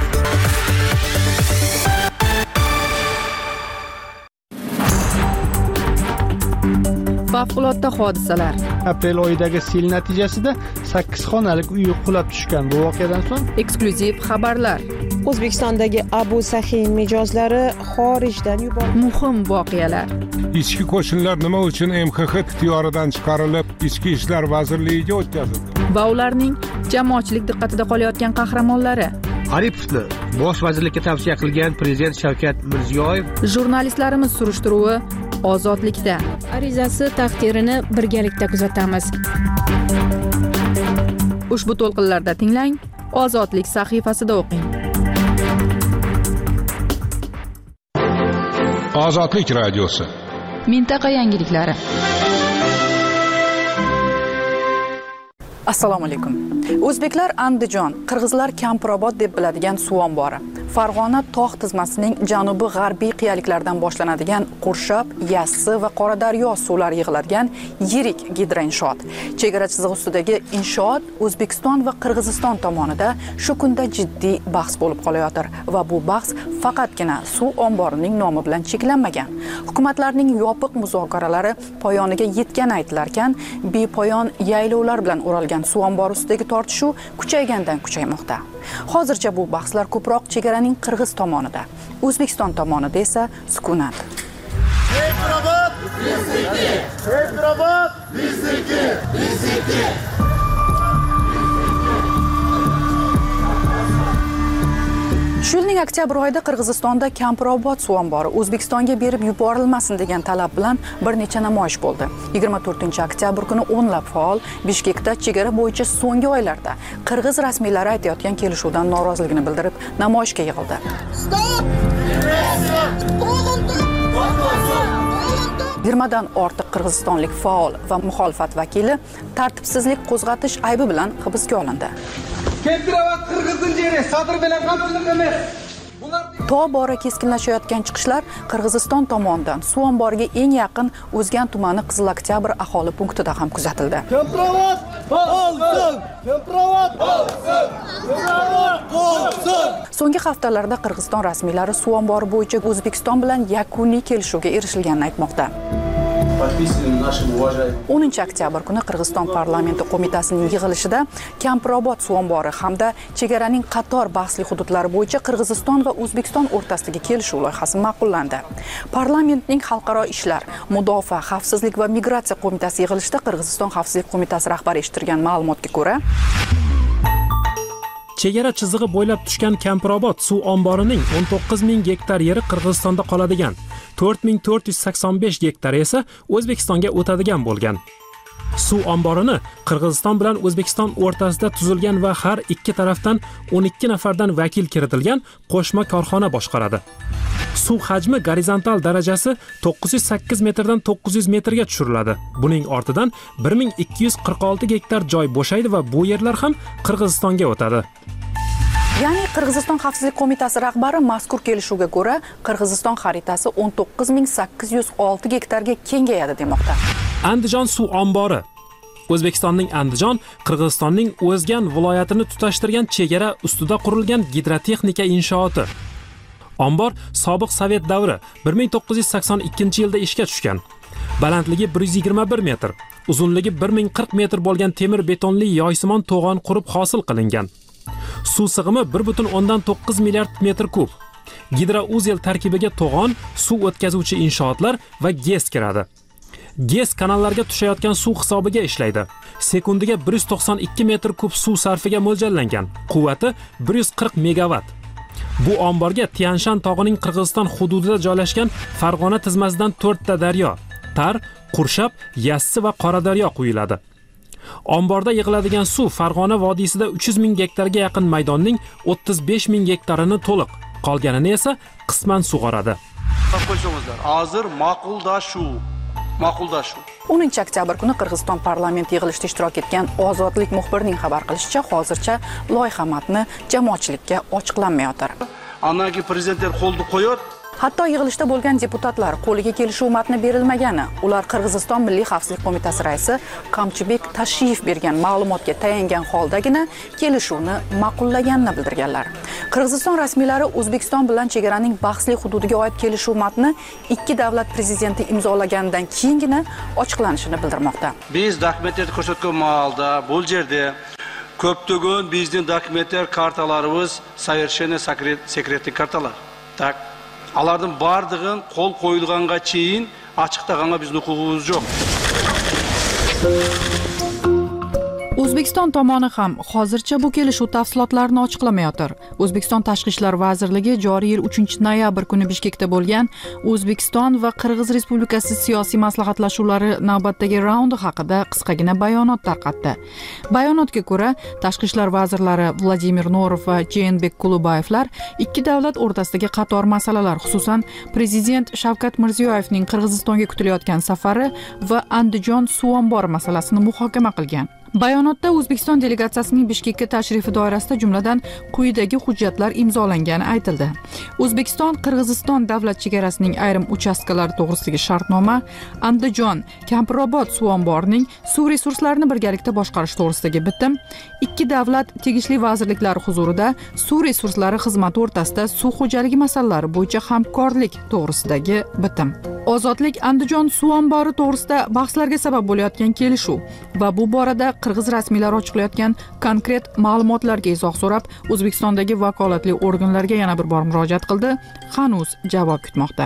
Favqulodda hodisalar. Aprel oyidagi sel natijasida 8 xonalik uy qulab tushgan. Bu voqeadan so'ng eksklyuziv xabarlar. O'zbekistondagi Abu Sahin mijozlari xorijdan yuborildi. Muhim voqealar. Ichki qo'shinlar nima uchun MXX ixtiyoridan chiqarilib, Ichki ishlar vazirligiga o'tkazildi? Va ularning jamoatchilik diqqatida qolayotgan qahramonlari. Aripovni bosh vazirlikka tavsiya qilgan prezident Shavkat Mirziyoyev. Jurnalistlarimiz surishtiruvi Ozodlikda. Arizasi taqdirini birgalikda kuzatamiz. Ushbu to'lqinlarda tinglang, Ozodlik sahifasida o'qing. Ozodlik radiosi. Mintaqa yangiliklari. Assalomu alaykum. O'zbeklar Andijon, qirg'izlar Kampirobod deb biladigan suv ombori. Farg'ona tog' tizmasining janubi g'arbiy qiyaliklaridan boshlanadigan Qurshab, Yassi va Qoradaryo suvlari yig'iladigan yirik gidroinshoot. Chegara chizig'i ustidagi inshoot O'zbekiston va Qirg'iziston tomonida shu kunda jiddiy bahs bo'lib qolayotir va bu bahs faqatgina suv omborining nomi bilan cheklanmagan. Hukumatlarning yopiq muzokaralari poyoniga yetgani aytilarkan, bepoyon yaylovlar bilan o'ralgan suv ombori ustidagi tortishuv kuchaygandan kuchaymoqda. Hozircha bu bahslar ko'proq chegaraning Qirg'iz tomonida, O'zbekiston tomonida esa sukunat. Shu yilning oktyabr oyida Qirg'izistonda Kampirobod suv ombori O'zbekistonga berib yuborilmasin degan talab bilan bir necha namoyish bo'ldi. 24-oktyabr kuni o'nlab faol Bishkekda chegara bo'yicha so'nggi oylarda Qirg'iz rasmiylari aytayotgan kelishuvdan noroziligini bildirib namoyishga yig'ildi. Stop! 20dan ortiq qirg'izistonlik faol va muxolifat vakili tartibsizlik qo'zg'atish aybi bilan hibsga olindi. Tobora keskinlashayotgan chiqishlar Qirg'iziston tomonidan suv omboriga eng yaqin O'zgan tumani Qizil Oktyabr aholi punktida ham kuzatildi. So'nggi haftalarda Qirg'iziston rasmiylari suv ombori bo'yicha O'zbekiston bilan yakuniy kelishuvga erishilganini aytmoqda. 10-oktyabr kuni Qirg'iziston parlamenti qo'mitasining yig'ilishida Kampirobod suv ombori hamda chegaraning qator bahsli hududlari bo'yicha Qirg'iziston va O'zbekiston o'rtasidagi kelishuv loyihasi ma'qullandi. Parlamentning xalqaro ishlar, mudofaa, xavfsizlik va migratsiya qo'mitasi yig'ilishida Qirg'iziston xavfsizlik qo'mitasi rahbari eshittirgan ma'lumotga ko'ra, chegara chizig'i bo'ylab tushgan Kampirobod suv omborining 19,000 gektar yeri Qirg'izistonda qoladigan, 4,485 gektar esa O'zbekistonga o'tadigan bo'lgan. Suv omborini Qirg'iziston bilan O'zbekiston o'rtasida tuzilgan va har ikki tarafdan 12 nafardan vakil kiritilgan qo'shma korxona boshqaradi. Suv hajmi gorizontal darajasi 908 metrdan 900 metrga tushiriladi. Buning ortidan 1246 gektar joy bo'shaydi va bu yerlar ham Qirg'izistonga o'tadi. Ya'ni Qirg'iziston xavfsizlik qo'mitasi rahbari mazkur kelishuvga ko'ra Qirg'iziston xaritasi 19,806 gektarga kengayadi demoqda. Andijon suv ombori O'zbekistonning Andijon, Qirg'izistonning O'zgan viloyatini tutashtirgan chegara ustida qurilgan gidrotexnika inshooti. Ombor sobiq Sovet davri 1982-yilda ishga tushgan. Balandligi 121 metr, uzunligi 1040 metr bo'lgan temir betonli yoysimon to'g'on qurib hosil qilingan. Suv sig'imi 1.9 milliard metr kub. Gidrouzel tarkibiga to'g'on, suv o'tkazuvchi inshootlar va GES kiradi. GES kanallarga tushayotgan suv hisobiga ishlaydi. Sekundiga 192 metr kub suv sarfiga mo'ljallangan. Quvvati 140 megawatt. Bu omborga Tianshan tog'ining Qirg'iziston hududida joylashgan Farg'ona tizmasidan 4 ta daryo, Tar, Qurshab, Yassi va Qoradaryo quyiladi. Omborda yig'iladigan suv Farg'ona vodiysida 300 ming gektarga yaqin maydonning 35 ming gektarini to'liq, qolganini esa qisman sug'oradi. Hozir ma'quldashuv 10 oktyabr kuni Qirg'iziston parlament yig'ilishida ishtirok etgan Ozodlik muxbirining xabar qilishicha, hozircha loyiha matni jamoatchilikka ochiqlanmayotir. Anagi prezidentlar qo'lni qo'yib, hatto yig'ilishda bo'lgan deputatlar qo'liga kelishuv matni berilmagani, ular Qirg'iziston Milliy xavfsizlik qo'mitasi raisi Qamchibek Tashiyev bergan ma'lumotga tayangan holdagina kelishuvni ma'qullaganini bildirganlar. Qirg'iziston rasmiylari O'zbekiston bilan chegaraning bahsli hududiga oid kelishuv matni ikki davlat prezidenti imzolaganidan keyingina ochiqlanishini bildirmoqda. Biz dokumentlarni ko'rsatgan holda bu yerda ko'ptagan bizning dokumentlar kartalarimiz совершенно sekretli kartalar. Tak Alardan bardığın qol qo'yilganga cheyin ochiqtaganga bizning huquqimiz yo'q. O'zbekiston tomoni ham hozircha bu kelishuv tafsilotlarini ochiqlamayotir. O'zbekiston Tashqi ishlar vazirligi joriy yil 3-noyabr kuni Bishkekda bo'lgan O'zbekiston va Qirg'iz Respublikasi siyosiy maslahatlashuvlari navbatdagi raundi haqida qisqagina bayonot tarqatdi. Bayonotga ko'ra, Tashqi ishlar vazirlari Vladimir Norov va Jeenbek Kulubayevlar ikki davlat o'rtasidagi qator masalalar, xususan prezident Shavkat Mirziyoyevning Qirg'izistonga kutilayotgan safari va Andijon suv ombori masalasini muhokama qilgan. Bayonotda O'zbekiston delegatsiyasining Bishkekka tashrifi doirasida jumladan quyidagi hujjatlar imzolangani aytildi. O'zbekiston Qirg'iziston davlat chegarasining ayrim uchastkalari to'g'risidagi shartnoma, Andijon Kampirobod suv omborining suv resurslarini birgalikda boshqarish to'g'risidagi bitim, ikki davlat tegishli vazirliklari huzurida suv resurslari xizmati o'rtasida suv xo'jaligi masalalari bo'yicha hamkorlik to'g'risidagi bitim. Ozodlik Andijon suv ombori to'g'risida bahslarga sabab bo'layotgan kelishuv va bu borada Qirg'iz rasmiylari ochiqlayotgan konkret ma'lumotlarga izoh so'rab, O'zbekistondagi vakolatli organlarga yana bir bor murojaat qildi. Hanuz javob kutmoqda.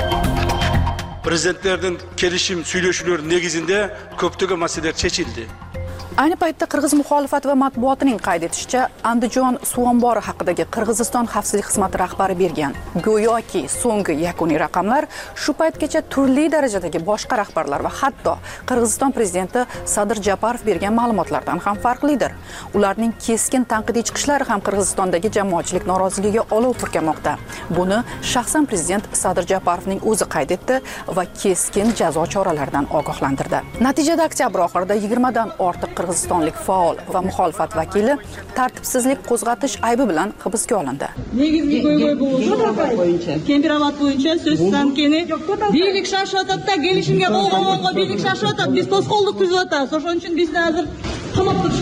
Prezidentlerden kelishim söyleshuvlar negizinde ko'ptagan masalalar chechildi. Ayni paytda Qirg'iz muxolifat va matbuotining qayd etishicha, Andijon suv ombori haqidagi Qirg'iziston xavfsizlik xizmati rahbari bergan go'yoki so'nggi yakuniy raqamlar shu paytgacha turli darajadagi boshqa rahbarlar va hatto Qirg'iziston prezidenti Sadir Japarov bergan ma'lumotlardan ham farqlidir. Ularning keskin tanqidiy chiqishlari ham Qirg'izistondagi jamoatchilik noroziligiga olov purkamoqda. Buni shaxsan prezident Sadir Japarovning o'zi qayd etdi va keskin jazo choralaridan ogohlantirdi. Natijada oktyabr oxirida 20 dan ortiq qirg'izistonlik faol va muxolifat vakili tartibsizlik qo'zg'atish aybi bilan hibsga olindi. Negizgi bo'yicha temperat bo'yicha so'zdan keyin birlik shashvatda kelishimga bo'lganga birlik shashvatda biz to'sqinlik tuzyapmiz. O'shaning uchun bizni hozir qamab turish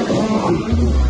kerak.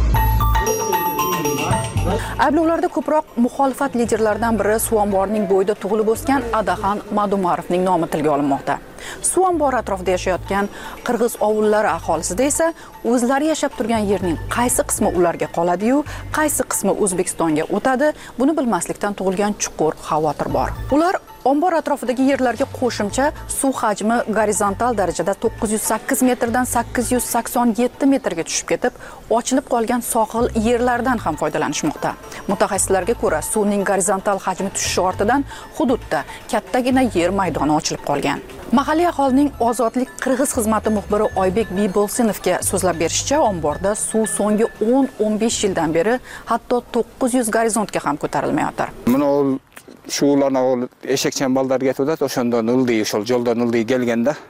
Ayblovlarda ko'proq muxolifat liderlaridan biri suv omborining bo'yida tug'ilib o'sgan Adaxon Madumarovning nomi tilga olinmoqda. Suv ombori atrofida yashayotgan qirg'iz ovullari aholisida esa o'zlari yashab turgan yerning qaysi qismi ularga qoladi-yu, qaysi qismi O'zbekistonga o'tadi, buni bilmaslikdan tug'ilgan chuqur xavotir bor. Ular ombor atrofidagi yerlarga qo'shimcha suv hajmi gorizontal darajada 908 metrdan 887 metrga tushib ketib, ochilib qolgan sohil yerlardan ham foydalanishmoqda. Mutaxassislarga ko'ra, suvning gorizontal hajmi tushishi ortidan hududda kattagina yer maydoni ochilib qolgan. Mahalliy aholining Ozodlik Qirg'iz xizmati muxbiri Oybek Bibolsinovga so'zlab berishicha, omborda suv so'nggi 10-15 yildan beri hatto 900 gorizontga ham ko'tarilmayotir. Shularni eshakchan ballar getdi, o'shanda nildi, o'shal yo'lda nildi kelganda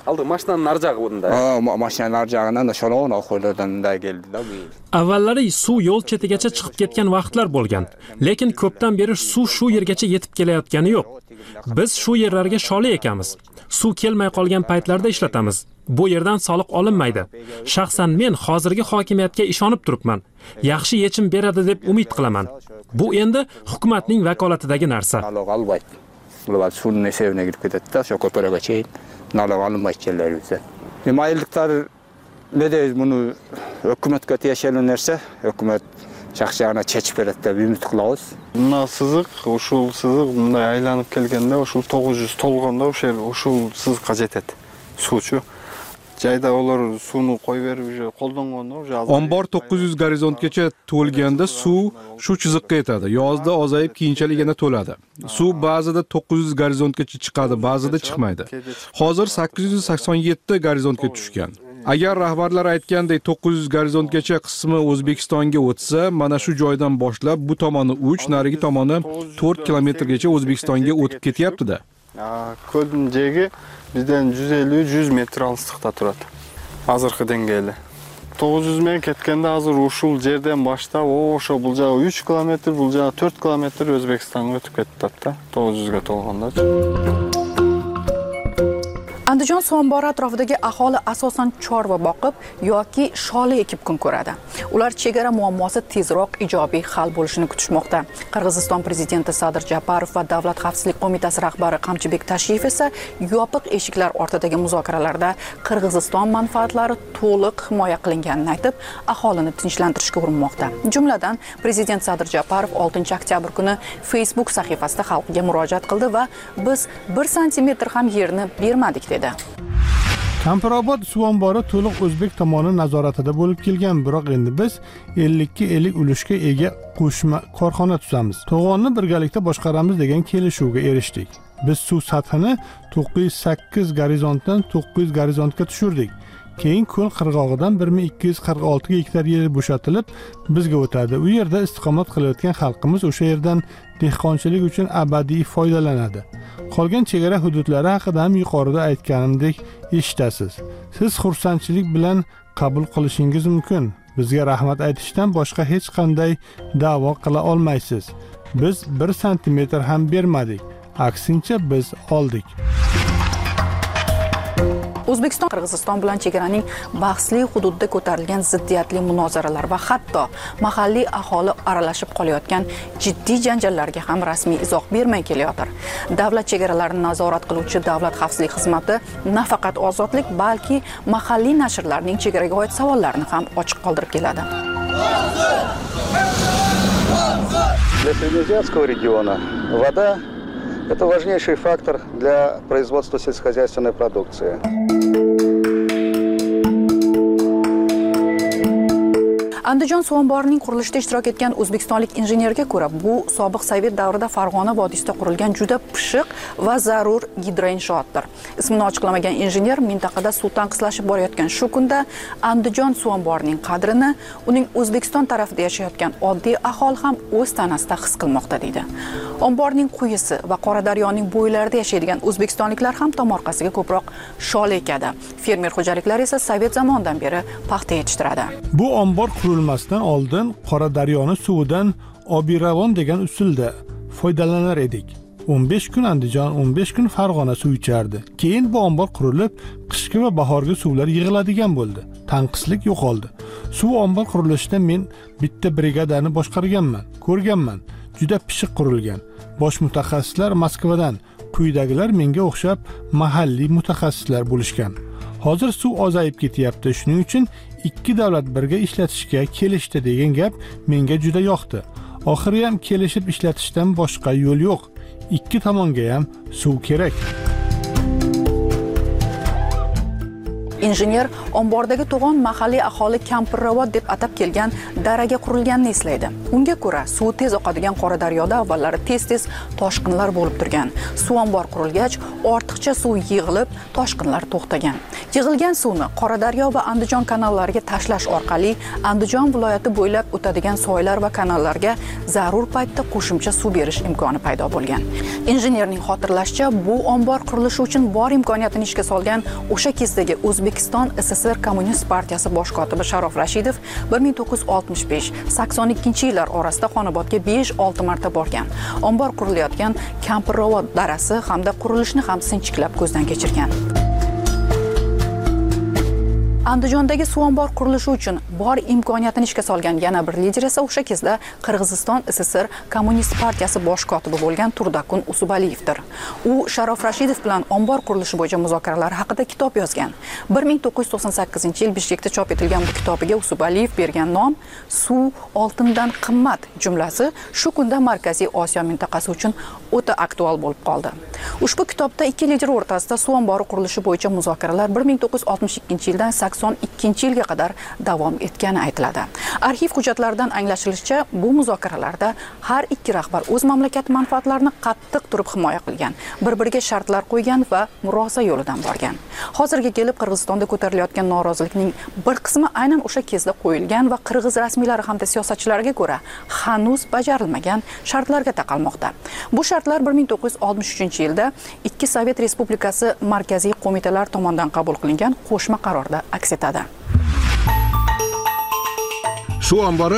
Aldı maşinanın arjagı bunda. Maşinanın arjagından da şolog'un oqo'lardan da keldi-da bu. Avvallari suv yo'l chetigacha chiqib ketgan vaqtlar bo'lgan, lekin ko'pdan beri suv shu yergacha yetib kelayotgani yo'q. Biz shu yerlarga sholi ekamiz. Suv kelmay qolgan paytlarda ishlatamiz. Bu yerdan soliq olinmaydi. Shaxsan men hozirgi hokimiyatga ishonib turibman. Yaxshi yechim beradi deb umid qilaman. Bu endi hukumatning vakolatidagi narsa. Bular suvning sevine girib ketadi-da, shu ko'paraga cheyin naloq olinmaydi kellaribizda. Mayilliklar ne deymiz buni hukumatga tegishli narsa, hukumat shaxsiyana chechib beradi deb umid qilamiz. Bunday siziq, uşul siziq bunday aylanib kelganda, uşul 900 to'lganda o'sha uşul siziqqa jetadi. Suvchi Jayda ular suvni qo'yib berib qo'llanganlar o'sha. Ombor 900 gorizontgacha to'lganda suv shu chiziqqa yetadi. Yozda ozayib keyinchalik yana to'ladi. Suv ba'zida 900 gorizontgacha chiqadi, ba'zida chiqmaydi. Hozir 887 gorizontga tushgan. Agar rahbarlar aytgandek 900 gorizontgacha qismi O'zbekistonga o'tsa, mana shu joydan boshlab bu tomoni 3, narigi tomoni 4 kilometrgacha O'zbekistonga o'tib ketyapti-da. Ko'lning jegi bizden 150-100 metr alçıqda turadi. Hozirgi dengeli. 900 men ketganda hozir uşul yerden başlab o'sha buljağı 3 kilometr, buljağı 4 kilometr O'zbekistonga o'tib ketdi-da, 900 ga to'lganda. Andijon suv ombori atrofidagi aholi asosan chorva boqib yoki sholi ekib kun ko'radi. Ular chegara muammosi tezroq ijobiy hal bo'lishini kutishmoqda. Qirg'iziston prezidenti Sadir Japarov va Davlat xavfsizlik qo'mitasi rahbari Qamchibek Tashiyev esa yopiq eshiklar ortidagi muzokaralarda Qirg'iziston manfaatlari to'liq himoya qilinganini aytib, aholini tinchlantirishga urinmoqda. Jumladan, prezident Sadir Japarov 6-oktyabr kuni Facebook sahifasida xalqqa murojaat qildi va biz 1 santimetr ham yerni bermadik dedi. Kampirobod suv ombori to'liq o'zbek tomoni nazoratida bo'lib kelgan, biroq endi biz 50 ga 50 ulushga ega qo'shma korxona tuzamiz. To'g'onni birgalikda boshqaramiz degan kelishuvga erishdik. Biz suv sathini 908 gorizontdan 900 gorizontga tushirdik. Keyin ko'l qirg'og'idan 1246 gektar yer bo'shatilib bizga o'tadi. U yerda istiqomat qilayotgan xalqimiz o'sha yerdan dehqonchilik uchun abadiy foydalanadi. Qolgan chegara hududlari haqida ham yuqorida aytganimdek eshitasiz. Siz xursandchilik bilan qabul qilishingiz mumkin. Bizga rahmat aytishdan boshqa hech qanday da'vo qila olmaysiz. Biz 1 santimetr ham bermadik. Aksincha biz oldik. O'zbekiston Qirg'iziston bilan chegaraning bahsli hududida ko'tarilgan ziddiyatli munozaralar va hatto mahalliy aholi aralashib qolayotgan jiddiy janjallarga ham rasmiy izoh bermay kelayotir. Davlat chegaralarini nazorat qiluvchi Davlat xavfsizlik xizmati nafaqat ozodlik, balki mahalliy nashrlarning chegaraga oid savollarini ham ochiq qoldirib keladi. Для Среднеазиатского региона вода – это важнейший фактор для производства сельскохозяйственной продукции. Andijon suv omborining qurilishida ishtirok etgan o'zbekistonlik injenerga ko'ra, bu sobiq Sovet davrida Farg'ona vodiysida qurilgan juda pishiq va zarur gidroinshoatdir. Ismini ochiqlamagan injener mintaqada suv tanqislashib borayotgan shu kunda Andijon suv omborining qadrini uning O'zbekiston tarafida yashayotgan oddiy aholi ham o'z tanasida his qilmoqda deydi. Omborning quyisi va Qoradaryoning bo'ylarida yashaydigan o'zbekistonliklar ham tomorqasiga ko'proq shol ekadi. Fermer xo'jaliklari esa Sovet zamonidan beri paxta yetishtiradi. Bu ombor qurilmasdan oldin Qoradaryoning suvidan obiravon degan usulda foydalanar edik. 15 kun Andijon, 15 kun Farg'ona suv ichardi. Keyin bu ombor qurilib, qishki va bahorgi suvlar yig'iladigan bo'ldi. Tanqislik yo'qoldi. Suv ombor qurilishida men bitta brigadani boshqarganman, ko'rganman. Juda pishiq qurilgan. Bosh mutaxassislar Moskvadan, quyidagilar menga o'xshab mahalliy mutaxassislar bo'lishgan. Hozir suv ozayib ketyapti. Shuning uchun ikki davlat birga ishlatishga kelishdi degan gap menga juda yoqdi. Oxiri ham kelishib ishlatishdan boshqa yo'l yo'q. Ikki tomonga ham suv kerak. Injener ombordagi to'g'on mahalliy aholi Kampirravot deb atab kelgan daraga qurilganini eslaydi. Unga ko'ra, suv tez oqadigan Qoradaryoda avvallari tez-tez toshqinlar bo'lib turgan. Suv ombor qurilgach, ortiqcha suv yig'ilib, toshqinlar to'xtagan. Yig'ilgan suvni Qoradaryo va Andijon kanallariga tashlash orqali Andijon viloyati bo'ylab o'tadigan soylar va kanallarga zarur paytda qo'shimcha suv berish imkoni paydo bo'lgan. Injenerning xotirlashicha, bu ombor qurilishi uchun bor imkoniyatini ishga solgan o'sha kezdagi O'zbekiston SSR Kommunist partiyasi bosh kotibi Sharof Rashidov 1965-82-yillar orasida Xonobodga 5-6 marta borgan. Ombor qurilayotgan Kampirravot darasi hamda qurilishni ham sinchiklab ko'zdan kechirgan. Andijondagi suv ombor qurilishi uchun bor imkoniyatini ishga solgan yana bir lider esa o'sha kezda Qirg'iziston SSR Kommunist partiyasi bosh kotibi bo'lgan Turdakun Usubaliyevdir. U Sharof Rashidov bilan ombor qurilishi bo'yicha muzokaralar haqida kitob yozgan. 1998-yil Bishkekda chop etilgan bu kitobiga Usubaliyev bergan nom "Suv oltindan qimmat" jumlasi shu kunda Markaziy Osiyo mintaqasi uchun o'ta aktual bo'lib qoldi. Ushbu kitobda ikki lider o'rtasida suv ombori qurilishi bo'yicha muzokaralar 1962-yildan 82-yilga qadar davom etgani aytiladi. Arxiv hujjatlaridan anglashilishicha, bu muzokaralarda har ikki rahbar o'z mamlakat manfaatlarini qattiq turib himoya qilgan, bir-biriga shartlar qo'ygan va murosa yo'lidan borgan. Hozirga kelib Qirg'izistonda ko'tarilayotgan norozilikning bir qismi aynan o'sha kezda qo'yilgan va qirg'iz rasmiylari hamda siyosatchilariga ko'ra hanuz bajarilmagan shartlarga taqalmoqda. Bu shartlar 1963-yilda ikki Sovet Respublikasi markaziy qo'mitalar tomonidan qabul qilingan qo'shma qarorda aks etadi. Suv ombori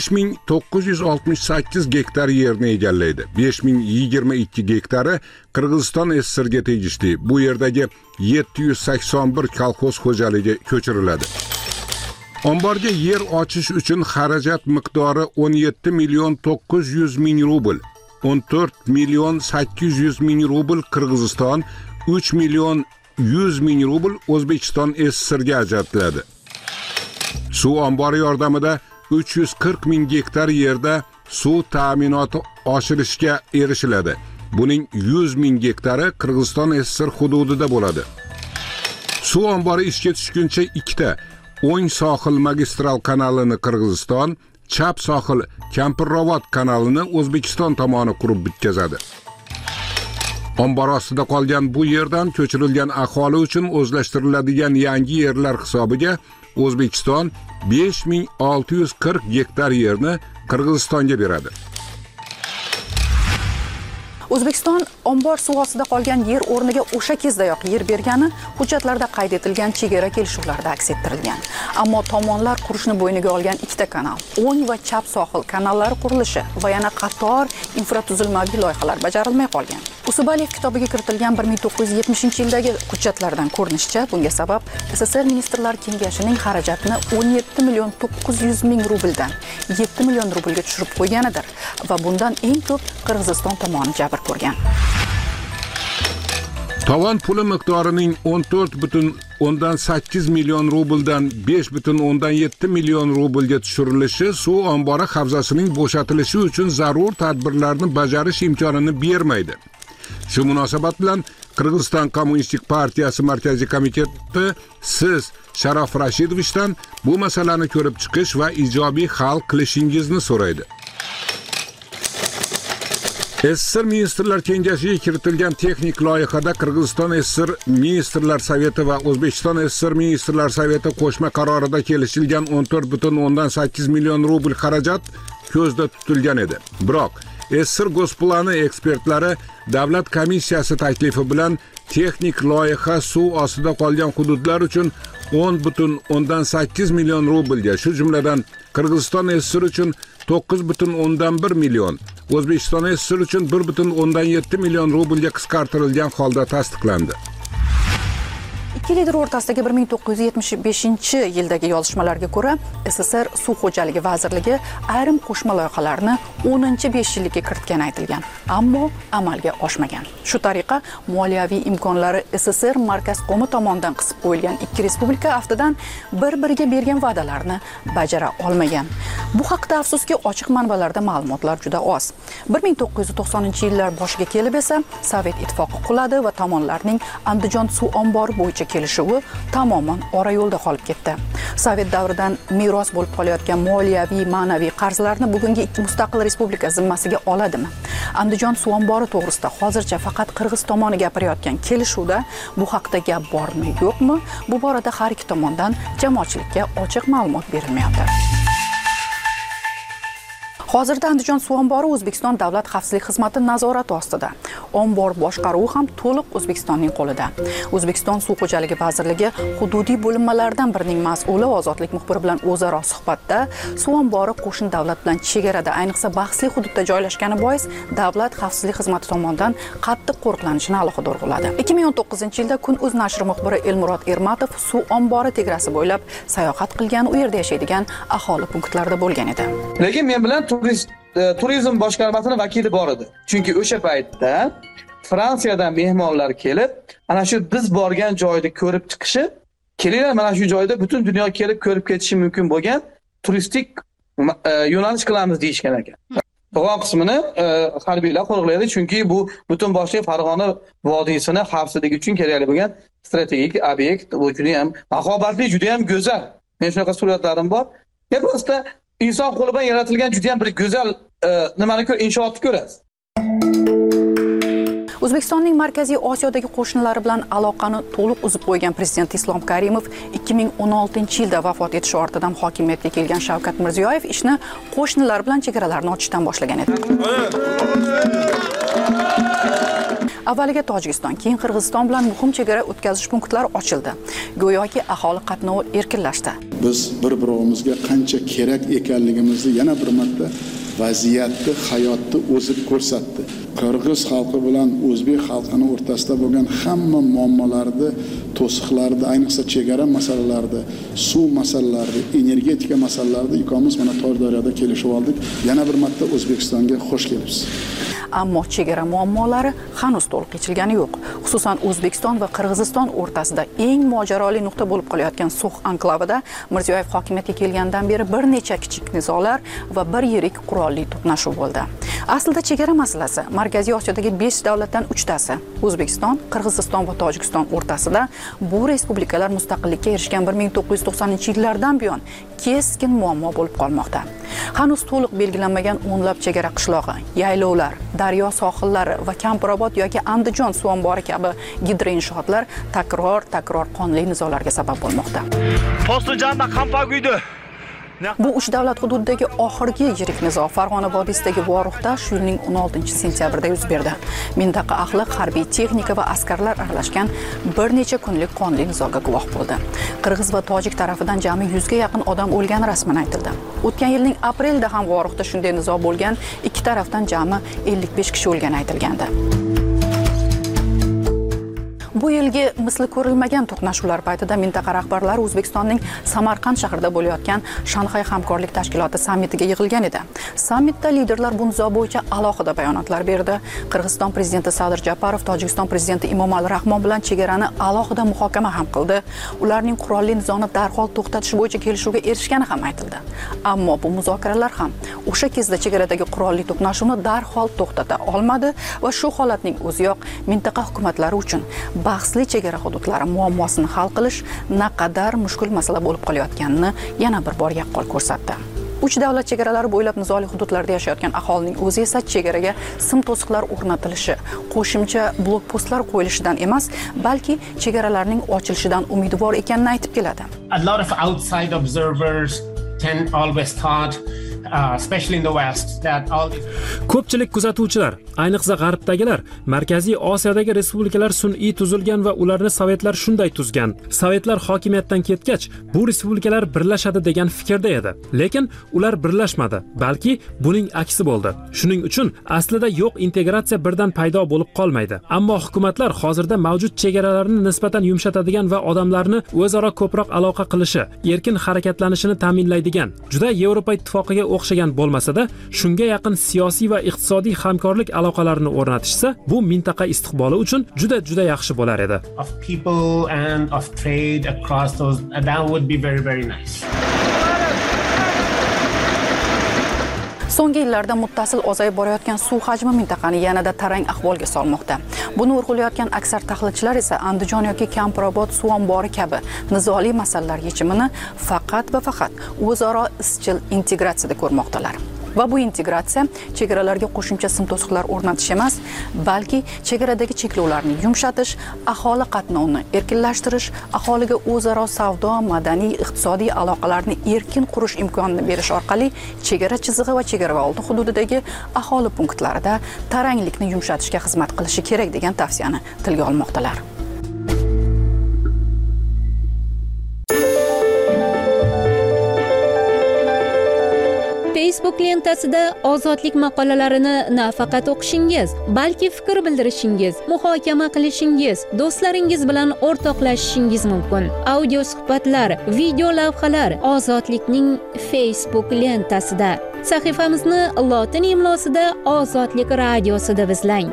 5968 gektar yerni egallaydi. 5022 gektari Qirg'iziston SSRga tegishli. Bu yerdagi 781 kolxoz xo'jaligi ko'chiriladi. Omborga yer ochish uchun xarajat miqdori 17 million 900 ming rubl, 14 million 800 ming rubl Qirg'iziston, 3 million 100 ming rubl O'zbekiston SSRga ajratiladi. Suv ombori yordamida 340 ming gektar yerda suv ta'minoti oshirishga erishiladi. Buning 100 ming gektari Qirg'iziston SSR hududida bo'ladi. Suv ombori ishga tushguncha ikkita o'ng sohil magistral kanalini Qirg'iziston, chap sohil Kampirravot kanalini O'zbekiston tomoni qurib bitkazadi. Ombor ostida qolgan bu yerdan ko'chirilgan aholi uchun o'zlashtiriladigan yangi yerlar hisobiga O'zbekiston 5640 gektar yerni Qirg'izistonga beradi. O'zbekiston ombor suv ostida qolgan yer o'rniga o'sha kezdayoq yer bergani hujjatlarda qayd etilgan chegara kelishuvlarida aks ettirilgan. Ammo tomonlar qurishni bo'yniga olgan ikkita kanal, o'ng va chap sohil kanallari qurilishi va yana qator infratuzilmaviy loyihalar bajarilmay qolgan. Usubaliyev kitobiga kiritilgan 1970-yildagi hujjatlardan ko'rinishicha, bunga sabab SSR Ministrlar Kengashining xarajatini 17 million 900 ming rubldan 7 million rublga tushirib qo'yganidir va bundan eng ko'p Qirg'iziston tomoni jabr ko'rgan. Tovon puli miqdorining 14,8 million rubldan 5,7 million rublga tushirilishi suv ombori havzasining bo'shatilishi uchun zarur tadbirlarni bajarish imkonini bermaydi. Shu munosabat bilan Qirg'iziston Kommunistik partiyasi markaziy komiteti siz Sharof Rashidovdan bu masalani ko'rib chiqish va ijobiy hal qilishingizni so'raydi. SSR Ministrlar Kengashiga kiritilgan texnik loyihada Qirg'iziston SSR Ministrlar Совeti va O'zbekiston SSR Ministrlar Совeti qo'shma qarorida kelishilgan 14,8 million rubl xarajat ko'zda tutilgan edi. Biroq SSR Госплani ekspertlari davlat komissiyasi taklifi bilan texnik loyiha suv ostida qolgan hududlar uchun 10,8 million rublga, shu jumladan Qirg'iziston SSR uchun 9,1 million, O'zbekiston SSR uchun 1,7 million rublga qisqartirilgan holda tasdiqlandi. Ikki lider o'rtasidagi 1975-yildagi yozishmalarga ko'ra, SSR Suv xo'jaligi vazirligi ayrim qo'shma loyihalarni 10-5 yillikka kiritgani aytilgan, ammo amalga oshmagan. Shu tariqa moliyaviy imkonlari SSR markaz qo'mi tomonidan qisib qo'yilgan ikki respublika aftidan bir-biriga bergan va'dalarni bajara olmagan. Bu haqda afsuski ochiq manbalarda ma'lumotlar juda oz. 1990-yillar boshiga kelib esa Sovet ittifoqi quladi va tomonlarning Andijon suv ombori bo'yicha kelishuvi tamoman ora yo'lda qolib ketdi. Sovet davridan meros bo'lib qolayotgan moliyaviy, ma'naviy qarzlarni bugungi ikki mustaqil respublika zimmasiga oladimi? Andijon suv ombori to'g'risida hozircha faqat Qirg'iz tomoni gapirayotgan kelishuvda bu haqda gap bormi, yo'qmi? Bu borada har ikki tomondan jamoatchilikka ochiq ma'lumot berilmayapti. Hozirda Andijon suv ombori O'zbekiston Davlat xavfsizlik xizmati nazorati ostida. Ombor boshqaruvi ham to'liq O'zbekistonning qo'lida. O'zbekiston suv xo'jaligi vazirligi hududiy bo'linmalaridan birining mas'uli Ozodlik muxbiri bilan o'zaro suhbatda suv ombori qo'shni davlat bilan chegarada, ayniqsa bahsli hududda joylashgani bois Davlat xavfsizlik xizmati tomonidan qattiq qo'riqlanishini alohida urg'uladi. 2019-yilda Kun.uz nashri muxbiri Elmurod Ermatov suv ombori tegrasi bo'ylab sayohat qilgan, u yerda yashaydigan aholi punktlarida bo'lgan edi. Lekin men bilan turizm boshqarmasining vakili bor edi. Chunki o'sha paytda Fransiyadan mehmonlar kelib, ana shu biz borgan joyni ko'rib chiqishi, kelinglar mana shu joyda butun dunyo kelib ko'rib ketishi mumkin bo'lgan turistik yo'nalish qilamiz deyishgan ekan. Qolgan qismini harbiylar qo'riqlaydi, chunki bu butun boshli Farg'ona vodiysini xavfsizligi uchun kerakli bo'lgan strategik obyekt, bu juda ham mahobatli, juda ham go'zal. Men shunaqa suratlarim bor. Ya'ni inson qo'li bilan yaratilgan juda ham bir go'zal inshootni ko'rasiz. O'zbekistonning Markaziy Osiyodagi qo'shnilari bilan aloqani to'liq uzib qo'ygan prezident Islom Karimov 2016-yilda vafot etishi ortidan hokimiyatga kelgan Shavkat Mirziyoyev ishni qo'shnilar bilan chegaralarni ochishdan boshlagan edi. Avvaliga Tojikiston, keyin Qirg'iziston bilan muhim chegara o'tkazish punktlari ochildi. Go'yoki aholi qatnovi erkinlashdi. Biz bir-birimizga qancha kerak ekanligimizni yana bir marta vaziyatni, hayotni o'zi ko'rsatdi. Qirg'iz xalqi bilan o'zbek xalqining o'rtasida bo'lgan hamma muammolarni, to'siqlarni, ayniqsa chegara masalalarida, suv masalalarida, energetika masalalarida ikkomiz mana Tordaryoda kelishib oldik. Yana bir marta O'zbekistonga xush kelibsiz. Ammo chegara muammolari hanuz to'liq yechilgani yo'q. Xususan O'zbekiston va Qirg'iziston o'rtasida eng mojaroli nuqta bo'lib qolayotgan So'x anklavida Mirziyoyev hokimiyatga kelgandan beri bir necha kichik nizolar va bir yirik qurolli to'qnashuv bo'ldi. Aslida chegara masalasi Markaziy Osiyodagi 5 davlatdan 3tasi, O'zbekiston, Qirg'iziston va Tojikiston o'rtasida bu respublikalar mustaqillikka erishgan 1990-yillardan buyon keskin muammo bo'lib qolmoqda. Hanuz to'liq belgilanmagan o'nlab chegara qishlog'i, yaylovlar, daryo sohillari va Kampirobod yoki Andijon suv ombori kabi gidroinshootlar takror qonli nizolarga sabab bo'lmoqda. Postojanda Qampaguydi. Bu 3 davlat hududidagi oxirgi yirik nizo Farg'ona vodiysidagi Voruxda shu yilning 16-sentyabrida yuz berdi. Mintaqa ahli harbiy texnika va askarlar aralashgan bir necha kunlik qonli nizoga guvoh bo'ldi. Qirg'iz va tojik tarafidan jami 100 ga yaqin odam o'lgani rasman aytildi. O'tgan yilning aprelida ham Voruxda shunday nizo bo'lgan, ikki tarafdan jami 55 kishi o'lgani aytilgandi. Bu yilgi misli ko'rilmagan to'qnashuvlar paytida mintaqa rahbarlari O'zbekistonning Samarqand shahrida bo'layotgan Shanxay hamkorlik tashkiloti sammitiga yig'ilgan edi. Sammitda liderlar bu nizo bo'yicha alohida bayonotlar berdi. Qirg'iziston prezidenti Sadir Japarov Tojikiston prezidenti Emomali Rahmon bilan chegarani alohida muhokama ham qildi. Ularning qurolli nizoni darhol to'xtatish bo'yicha kelishuvga erishgani ham aytildi. Ammo bu muzokaralar ham o'sha kezda chegaradagi qurolli to'qnashuvni darhol to'xtata olmadi va shu holatning o'ziyoq mintaqa hukumatlari uchun bahsli chegara hududlari muammosini hal qilish naqadar mushkul masala bo'lib qolayotganini yana bir bor yaqqol ko'rsatdi. 3 davlat chegaralari bo'ylab nizoli hududlarda yashayotgan aholining o'zi esa chegaraga sim to'siqlar o'rnatilishi, qo'shimcha blokpostlar qo'yilishidan emas, balki chegaralarning ochilishidan umidvor ekanini aytib keladi. A lot of outside observers can always thought especially in the west that all Ko'pchilik kuzatuvchilar, ayniqsa g'arbdagilar, Markaziy Osiyodagi respublikalar sun'iy tuzilgan va ularni sovetlar shunday tuzgan. Sovetlar hokimiyatdan ketgach, bu respublikalar birlashadi degan fikrda edi. Lekin ular birlashmadi, balki buning aksi bo'ldi. Shuning uchun aslida yo'q integratsiya birdan paydo bo'lib qolmaydi. Ammo hukumatlar hozirda mavjud chegaralarni nisbatan yumshatadigan va odamlarni o'zaro ko'proq aloqa qilishi, erkin harakatlanishini ta'minlaydigan, juda Yevropa ittifoqiga o'xshagan bo'lmasa-da, shunga yaqin siyosiy va iqtisodiy hamkorlik aloqalarini o'rnatishsa, bu mintaqa istiqboli uchun juda yaxshi bo'lar edi. Of people and of trade across those, that would be very nice. So'nggi yillarda muttasil ozayib borayotgan suv hajmi mintaqani yanada tarang ahvolga solmoqda. Buni urg'ulayotgan aksar tahlilchilar esa Andijon yoki Kampirobod suv ombori kabi nizoli masalalar yechimini faqat va faqat o'zaro izchil integratsiyada ko'rmoqdalar. Va bu integratsiya chegaralarga qo'shimcha sim to'siqlar o'rnatish emas, balki chegaradagi cheklovlarni yumshatish, aholi qatnovini erkinlashtirish, aholiga o'zaro savdo, madaniy, iqtisodiy aloqalarni erkin qurish imkonini berish orqali chegara chizig'i va chegaraoldi hududidagi aholi punktlarida taranglikni yumshatishga xizmat qilishi kerak degan tavsiyani tilga olmoqdalar. Facebook lentasida ozodlik maqolalarini nafaqat o'qishingiz, balki fikr bildirishingiz, muhokama qilishingiz, do'stlaringiz bilan o'rtoqlashishingiz mumkin. Audio suhbatlar, video lavhalar Ozodlikning Facebook lentasida. Sahifamizni lotin imlosida Ozodlik radiosida izlang.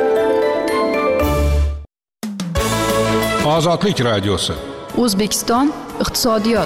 Ozodlik radiosi. O'zbekiston iqtisodiyot.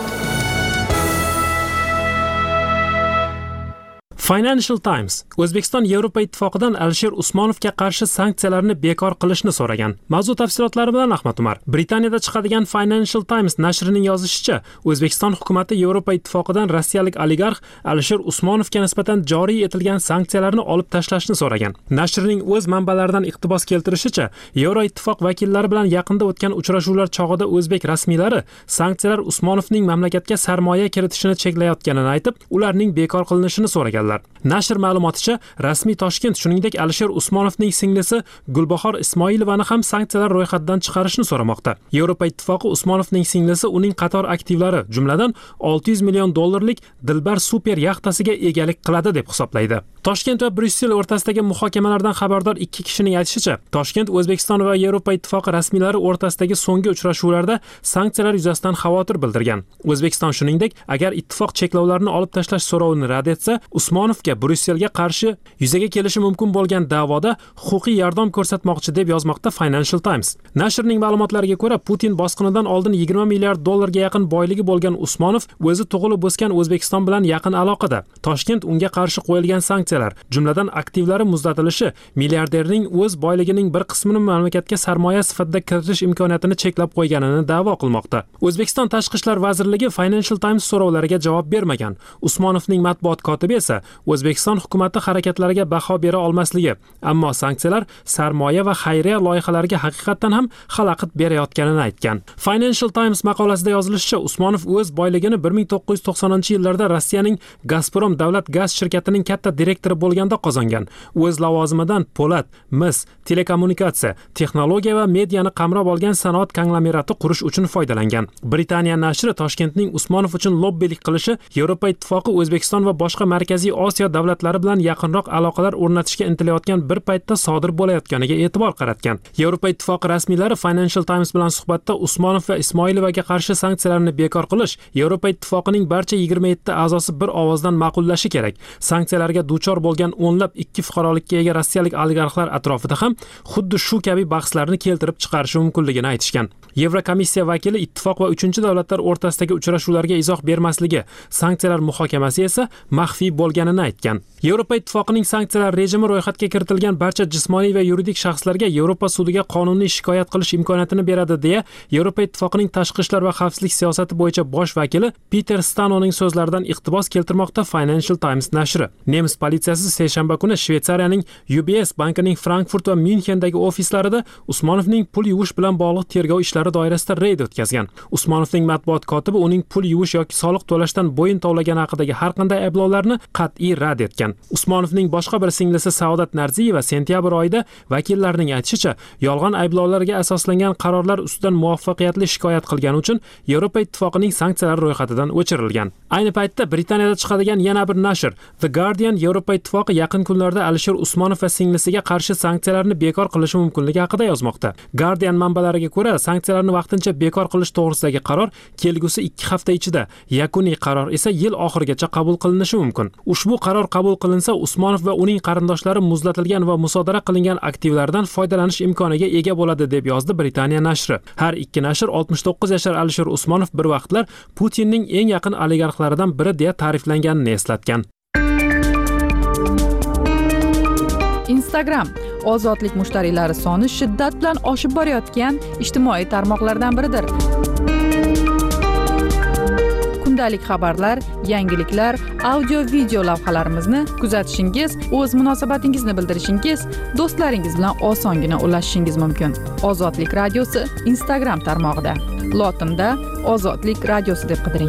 Financial Times O'zbekiston Yevropa Ittifoqidan Alisher Usmonovga qarshi sanksiyalarni bekor qilishni so'ragan. Mavzu tafsilotlari bilan Ahmad Umar. Britaniyada chiqadigan Financial Times nashrining yozishicha, O'zbekiston hukumatı Yevropa Ittifoqidan rossiyalik oligarx Alisher Usmonovga nisbatan joriy etilgan sanksiyalarni olib tashlashni so'ragan. Nashrining o'z manbalaridan iqtibos keltirishicha, Yevropa Ittifoq vakillari bilan yaqinda o'tgan uchrashuvlar chog'ida o'zbek rasmiylari sanksiyalar Usmonovning mamlakatga sarmoya kiritishini cheklayotganini aytib, ularning bekor qilinishini so'raganlar. Nashr ma'lumoticha, rasmiy Toshkent shuningdek Alisher Usmonovning singlisi Gulbahor Ismoilovani ham sanksiyalar ro'yxatidan chiqarishni so'ramoqda. Yevropa Ittifoqi Usmonovning singlisi uning qator aktivlari, jumladan $600 million Dilbar super yaxtasiga egalik qiladi deb hisoblaydi. Toshkent va Bryussel o'rtasidagi muhokamalardan xabardor ikki kishining aytishicha, Toshkent O'zbekiston va Yevropa Ittifoqi rasmiylari o'rtasidagi so'nggi uchrashuvlarda sanksiyalar yuzasidan xavotir bildirgan. O'zbekiston shuningdek, agar ittifoq cheklovlarni olib tashlash so'rovini rad etsa, Usmonovga Bryusselga qarshi yuzaga kelishi mumkin bo'lgan da'voda huquqiy yordam ko'rsatmoqchi deb yozmoqda Financial Times. Nashrning ma'lumotlariga ko'ra, Putin bosqinidan oldin $20 milliard ga yaqin boyligi bo'lgan Usmonov o'zi tug'ilib o'sgan O'zbekiston bilan yaqin aloqada. Toshkent unga qarshi qo'yilgan sanksiyalar, jumladan aktivlari muzlatilishi, milliarderning o'z boyligining bir qismini mamlakatga sarmoya sifatida kiritish imkoniyatini cheklab qo'yganini da'vo qilmoqda. O'zbekiston Tashqi ishlar vazirligi Financial Times so'rovlariga javob bermagan. Usmonovning matbuot kotibi esa O'zbekiston hukumati harakatlariga baho bera olmasligi, ammo sanksiyalar sarmoya va xayriya loyihalariga haqiqatan ham xalaqit berayotganini aytgan. Financial Times maqolasida yozilishicha, Usmonov o'z boyligini 1990-yillarda Rossiyaning Gazprom davlat gaz shirkatining katta direktori bo'lganda qozongan. O'z lavozimidan po'lat, mis, telekommunikatsiya, texnologiya va mediani qamrab olgan sanoat konglomerati qurish uchun foydalangan. Britaniya nashri Toshkentning Usmonov uchun lobbilik qilishi Yevropa Ittifoqi O'zbekiston va boshqa Markaziy Osiyo davlatlari bilan yaqinroq aloqalar o'rnatishga intilayotgan bir paytda sodir bo'layotganiga e'tibor qaratgan. Yevropa Ittifoqi rasmiylari Financial Times bilan suhbatda Usmonov va Ismoilovaga qarshi sanksiyalarni bekor qilish Yevropa Ittifoqining barcha 27 a'zosi bir ovozdan ma'qullashi kerak. Sanksiyalarga duchor bo'lgan o'nlab ikki fuqarolikka ega rossiyalik oligarxlar atrofida ham xuddi shu kabi bahslarni keltirib chiqarishi mumkinligini aytishgan. Yevrokomissiya vakili ittifoq va 3-davlatlar o'rtasidagi uchrashuvlarga izoh bermasligi, sanksiyalar muhokamasi esa maxfiy bo'lganini aytgan. Yevropa Ittifoqining sanksiyalar rejimi ro'yxatga kiritilgan barcha jismoniy va yuridik shaxslarga Yevropa sudiga qonuniy shikoyat qilish imkoniyatini beradi deya Yevropa Ittifoqining tashqi ishlar va xavfsizlik siyosati bo'yicha bosh vakili Peter Stanoning so'zlaridan iqtibos keltirmoqda Financial Times nashri. Nemis politsiyasi seshanba kuni Shveysariyaning UBS bankining Frankfurt va Myunchendagi ofislarida Usmonovning pul yuvish bilan bog'liq tergov ishlari doirasida reyd o'tkazgan. Usmonovning matbuot kotibi uning pul yuvish yoki soliq to'lashdan bo'yin tovlagani haqidagi har qanday ayblovlarni qat'iy rad etgan. Usmonovning boshqa bir singlisi Saodat Narziyeva sentyabr oyida vakillarning aytishicha, yolg'on ayblovlarga asoslangan qarorlar ustidan muvaffaqiyatli shikoyat qilgani uchun Yevropa Ittifoqining sanksiyalar ro'yxatidan o'chirilgan. Ayni paytda Britaniyada chiqadigan yana bir nashr The Guardian Yevropa Ittifoqi yaqin kunlarda Alisher Usmonov va singlisiga qarshi sanksiyalarni bekor qilishi mumkinligi haqida yozmoqda. Guardian manbalariga ko'ra, sanksiyalarni vaqtincha bekor qilish to'g'risidagi qaror kelgusi 2 hafta ichida, yakuniy qaror esa yil oxirigacha qabul qilinishi mumkin. Ushbu qaror qabul qilinsa, Usmonov va uning qarindoshlari muzlatilgan va musodara qilingan aktivlardan foydalanish imkoniga ega bo'ladi deb yozdi Britaniya nashri. Har ikki nashr 69 yashar Alisher Usmonov bir vaqtlar Putinning eng yaqin oligarxlaridan biri deya ta'riflanganini eslatgan. Instagram ozodlik mushtariylari soni shiddat bilan oshib borayotgan ijtimoiy tarmoqlardan biridir. Kundalik xabarlar, yangiliklar, audio-video lavhalarimizni kuzatishingiz, o'z munosabatingizni bildirishingiz, do'stlaringiz bilan osongina ulashishingiz mumkin. Ozodlik radiosi Instagram tarmog'ida. Lotinda Ozodlik radiosi deb qidiring.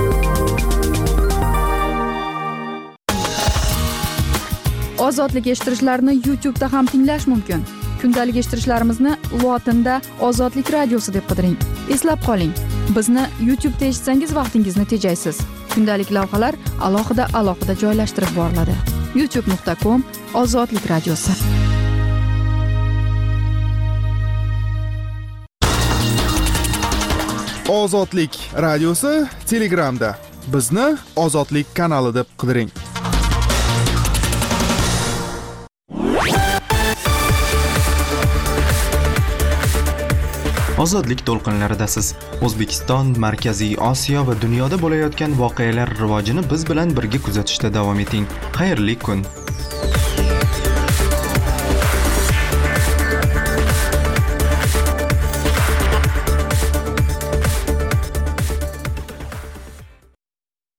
Ozodlik eshittirishlarini YouTube'da ham tinglash mumkin. Kundalik eshittirishlarimizni lotinda Ozodlik radiosi deb qidiring. Eslab qoling, bizni YouTube'da eshitsangiz vaqtingizni tejaysiz. Kundalik lavhalar alohida joylashtirib boriladi. youtube.com Ozodlik radiosi. Ozodlik radiosi Telegramda. Bizni Ozodlik kanali deb qidiring. Ozodlik to'lqinlaridasiz. O'zbekiston, Markaziy Osiyo va dunyoda bo'layotgan voqealar rivojini biz bilan birga kuzatishda davom eting. Xayrli kun.